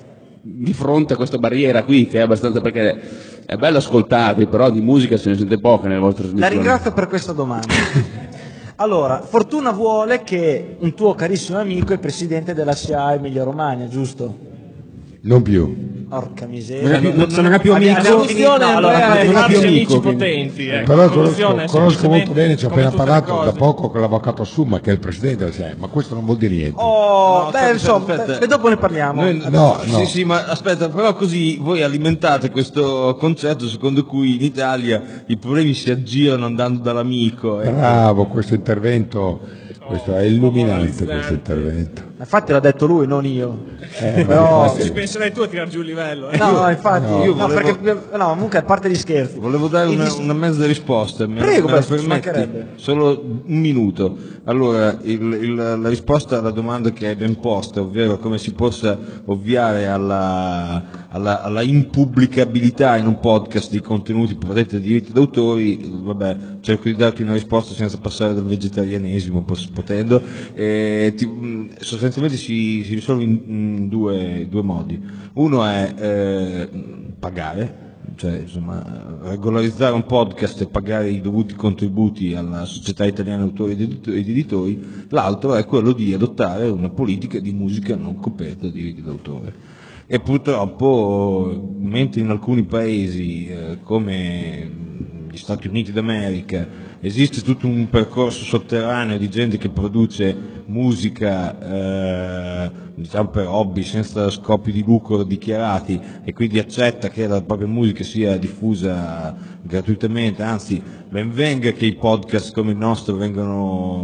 di fronte a questa barriera qui che è abbastanza, perché è bello ascoltarvi, però di musica se ne sente poca nelle vostre la trasmissioni. ringrazio per questa domanda. Allora, fortuna vuole che un tuo carissimo amico è presidente della S I A Emilia Romagna, giusto? Non più. Porca Non miseria. è più- se non è più Abbiamo- amico, abbiamo finito- Soluzione, no, allora, Andrea, fate- è non è più farsi amico, amici quindi. potenti. ecco. Però conosco, Soluzione è conosco molto semplicemente bene, ci ho come appena tutte le parlato cose. da poco con l'avvocato Summa, che è il presidente della S I A, ma questo non vuol dire niente. Oh, No, beh, aspetta, insomma, aspetta. beh, dopo ne parliamo. Noi- No, sì, no. sì, ma aspetta, però così voi alimentate questo concetto secondo cui in Italia i problemi si aggirano andando dall'amico. eh. Bravo, questo intervento, questo è illuminante questo intervento. Infatti l'ha detto lui, non io. Eh, Però- ma- Ci penserai tu a tirar giù il livello. eh. No, no, infatti, no. no, Io volevo- perché, no, comunque a parte gli scherzi. Volevo dare Il una, dis- una mezza risposta. me- Prego, me la beh, ci permetti? mancherebbe. Solo un minuto. Allora, il- il- la risposta alla domanda che hai ben posta, ovvero come si possa ovviare alla, alla, alla impubblicabilità in un podcast di contenuti protetti da diritti d'autori, vabbè, cerco di darti una risposta senza passare dal vegetarianesimo, pos- potendo. E ti- mh, sostanzialmente si, si risolve in, in due, due modi. Uno è eh, pagare, cioè insomma regolarizzare un podcast e pagare i dovuti contributi alla Società Italiana Autori ed Edito- ed Editori. L'altro è quello di adottare una politica di musica non coperta da diritti d'autore. E purtroppo, mentre in alcuni paesi eh, come gli Stati Uniti d'America esiste tutto un percorso sotterraneo di gente che produce musica eh, diciamo per hobby, senza scopi di lucro dichiarati, e quindi accetta che la propria musica sia diffusa gratuitamente, anzi ben venga che i podcast come il nostro vengano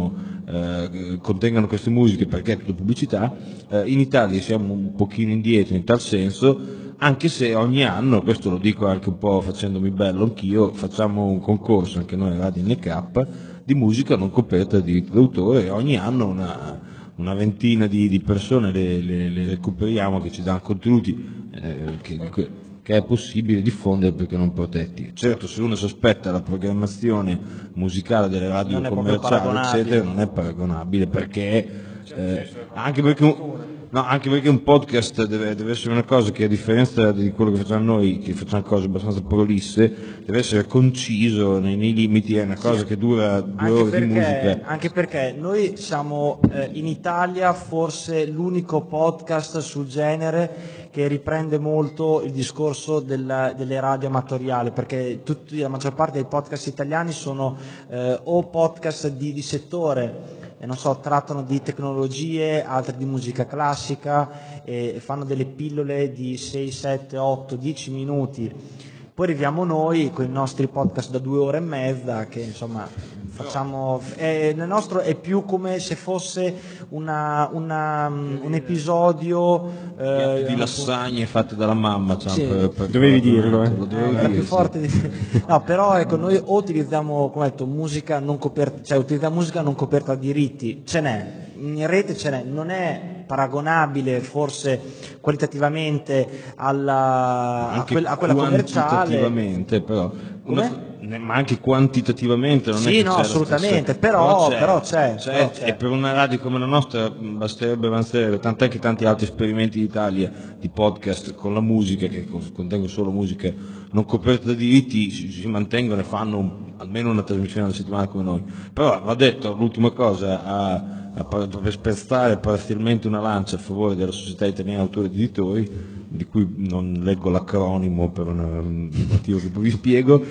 eh, contengano queste musiche perché è tutta pubblicità. Eh, in Italia siamo un pochino indietro in tal senso, anche se ogni anno, questo lo dico anche un po' facendomi bello anch'io, facciamo un concorso anche noi a Radio N K di musica non coperta di diritto d'autore, e ogni anno una, una ventina di, di persone le, le, le recuperiamo che ci danno contenuti eh, che, che è possibile diffondere perché non protetti. Certo, se uno si aspetta la programmazione musicale delle radio Non è commerciali eccetera, non è paragonabile, perché eh, anche perché un, no, anche perché un podcast deve, deve essere una cosa che, a differenza di quello che facciamo noi, che facciamo cose abbastanza prolisse, deve essere conciso nei, nei limiti, è una cosa sì. che dura due anche ore perché, di musica. Anche perché noi siamo eh, in Italia forse l'unico podcast sul genere che riprende molto il discorso della, delle radio amatoriali, perché tutti, la maggior parte dei podcast italiani sono eh, o podcast di, di settore, e non so, trattano di tecnologie, altri di musica classica, e fanno delle pillole di sei, sette, otto, dieci minuti. Poi arriviamo noi con i nostri podcast da due ore e mezza, che insomma facciamo, è, nel nostro è più come se fosse una, una, un episodio eh, di lasagne fatte dalla mamma, cioè, sì. per, per dovevi dirlo, eh. lo dovevo Eh, dire, più sì. forte di... no, però ecco, noi o utilizziamo, come detto, musica non coperta, cioè utilizziamo musica non coperta da diritti, ce n'è, in rete ce n'è, non è paragonabile forse qualitativamente alla, a, quella, a quella commerciale. Quantitativamente però, una, ma anche quantitativamente non sì, è che no, c'è assolutamente, stessa, però, c'è, però c'è, c'è, però c'è. E per una radio come la nostra basterebbe avanzare, tant'è che tanti altri esperimenti in Italia di podcast con la musica, che contengono solo musica non coperta da diritti, si, si mantengono e fanno un, almeno una trasmissione alla settimana come noi. Però va detto, l'ultima cosa, a, a, per spezzare parzialmente una lancia a favore della Società Italiana Autori ed Editori, di cui non leggo l'acronimo per un motivo che poi vi spiego,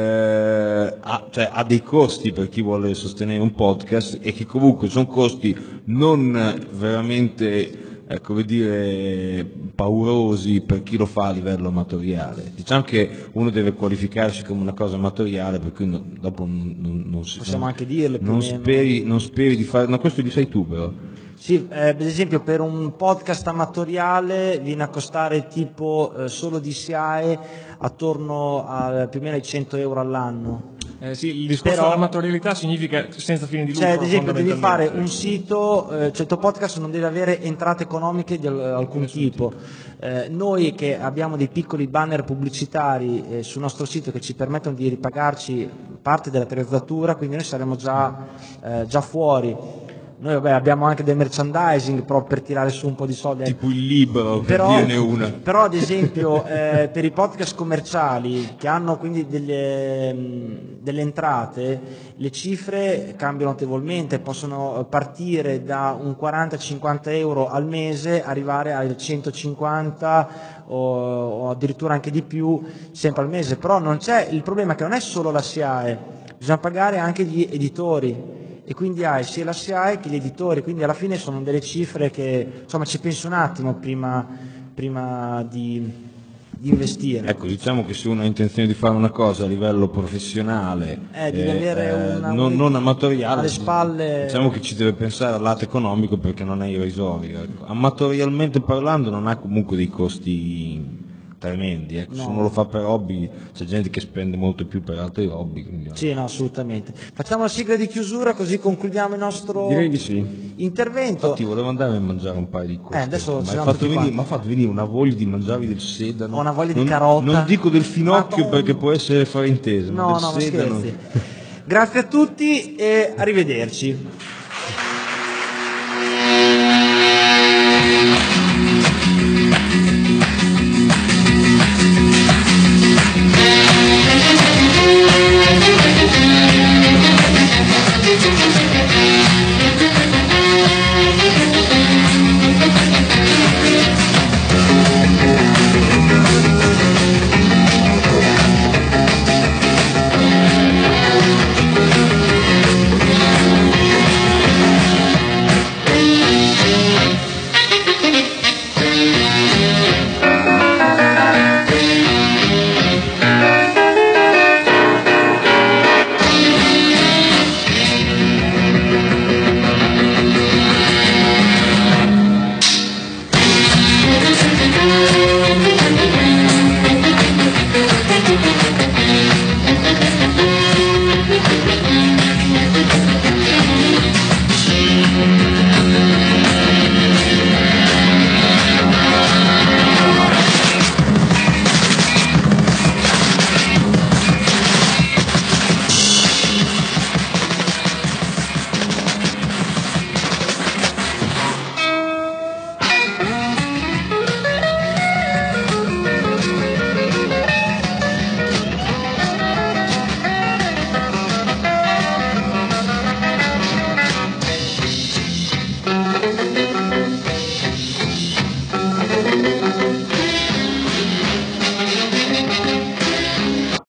eh, ha, cioè, ha dei costi per chi vuole sostenere un podcast, e che comunque sono costi non veramente, eh, come dire, paurosi per chi lo fa a livello amatoriale. Diciamo che uno deve qualificarsi come una cosa amatoriale, per cui no, dopo non, non, non si possiamo non, anche dirle più non o meno. speri, non speri di fare, no, questo li sai tu però. Sì, eh, per esempio per un podcast amatoriale viene a costare tipo eh, solo di S I A E attorno a più o meno ai cento euro all'anno. Eh, sì, il discorso Però, dell'amatorialità significa senza fine di lucro. cioè, ad esempio, devi fare fondamentalmente. un sito, eh, cioè il tuo podcast non deve avere entrate economiche di al- alcun tipo. Eh, noi che abbiamo dei piccoli banner pubblicitari eh, sul nostro sito che ci permettono di ripagarci parte dell'attrezzatura, quindi noi saremo già, eh, già fuori. Noi vabbè, abbiamo anche del merchandising però per tirare su un po' di soldi. Tipo il libro, per Però, dirne una. però ad esempio eh, per i podcast commerciali che hanno quindi delle, mh, delle entrate, le cifre cambiano notevolmente, possono partire da un quaranta cinquanta euro al mese, arrivare ai centocinquanta o, o addirittura anche di più sempre al mese. Però non c'è, il problema è che non è solo la S I A E, bisogna pagare anche gli editori, e quindi hai sia la S I A E che gli editori, quindi alla fine sono delle cifre che insomma ci pensi un attimo prima, prima di, di investire. Ecco, diciamo che se uno ha intenzione di fare una cosa a livello professionale, Eh, devi avere una- non, un- non amatoriale, alle spalle- diciamo che ci deve pensare al lato economico, perché non è irrisorio. Ecco. Amatorialmente parlando non ha comunque dei costi tremendi, ecco. Se uno lo fa per hobby, c'è gente che spende molto più per altri hobby. Quindi... Sì, no, assolutamente. Facciamo la sigla di chiusura così concludiamo il nostro Direi di sì. intervento. Infatti volevo andare a mangiare un paio di cose. Eh, adesso ma ci hai siamo fatto tutti venire, quanti. mi ha fatto venire una voglia di mangiarvi del sedano. Ho una voglia di non, carota. Non dico del finocchio Madonna. perché può essere fraintesa, ma No, del no, ma sedano. scherzi. Grazie a tutti e arrivederci.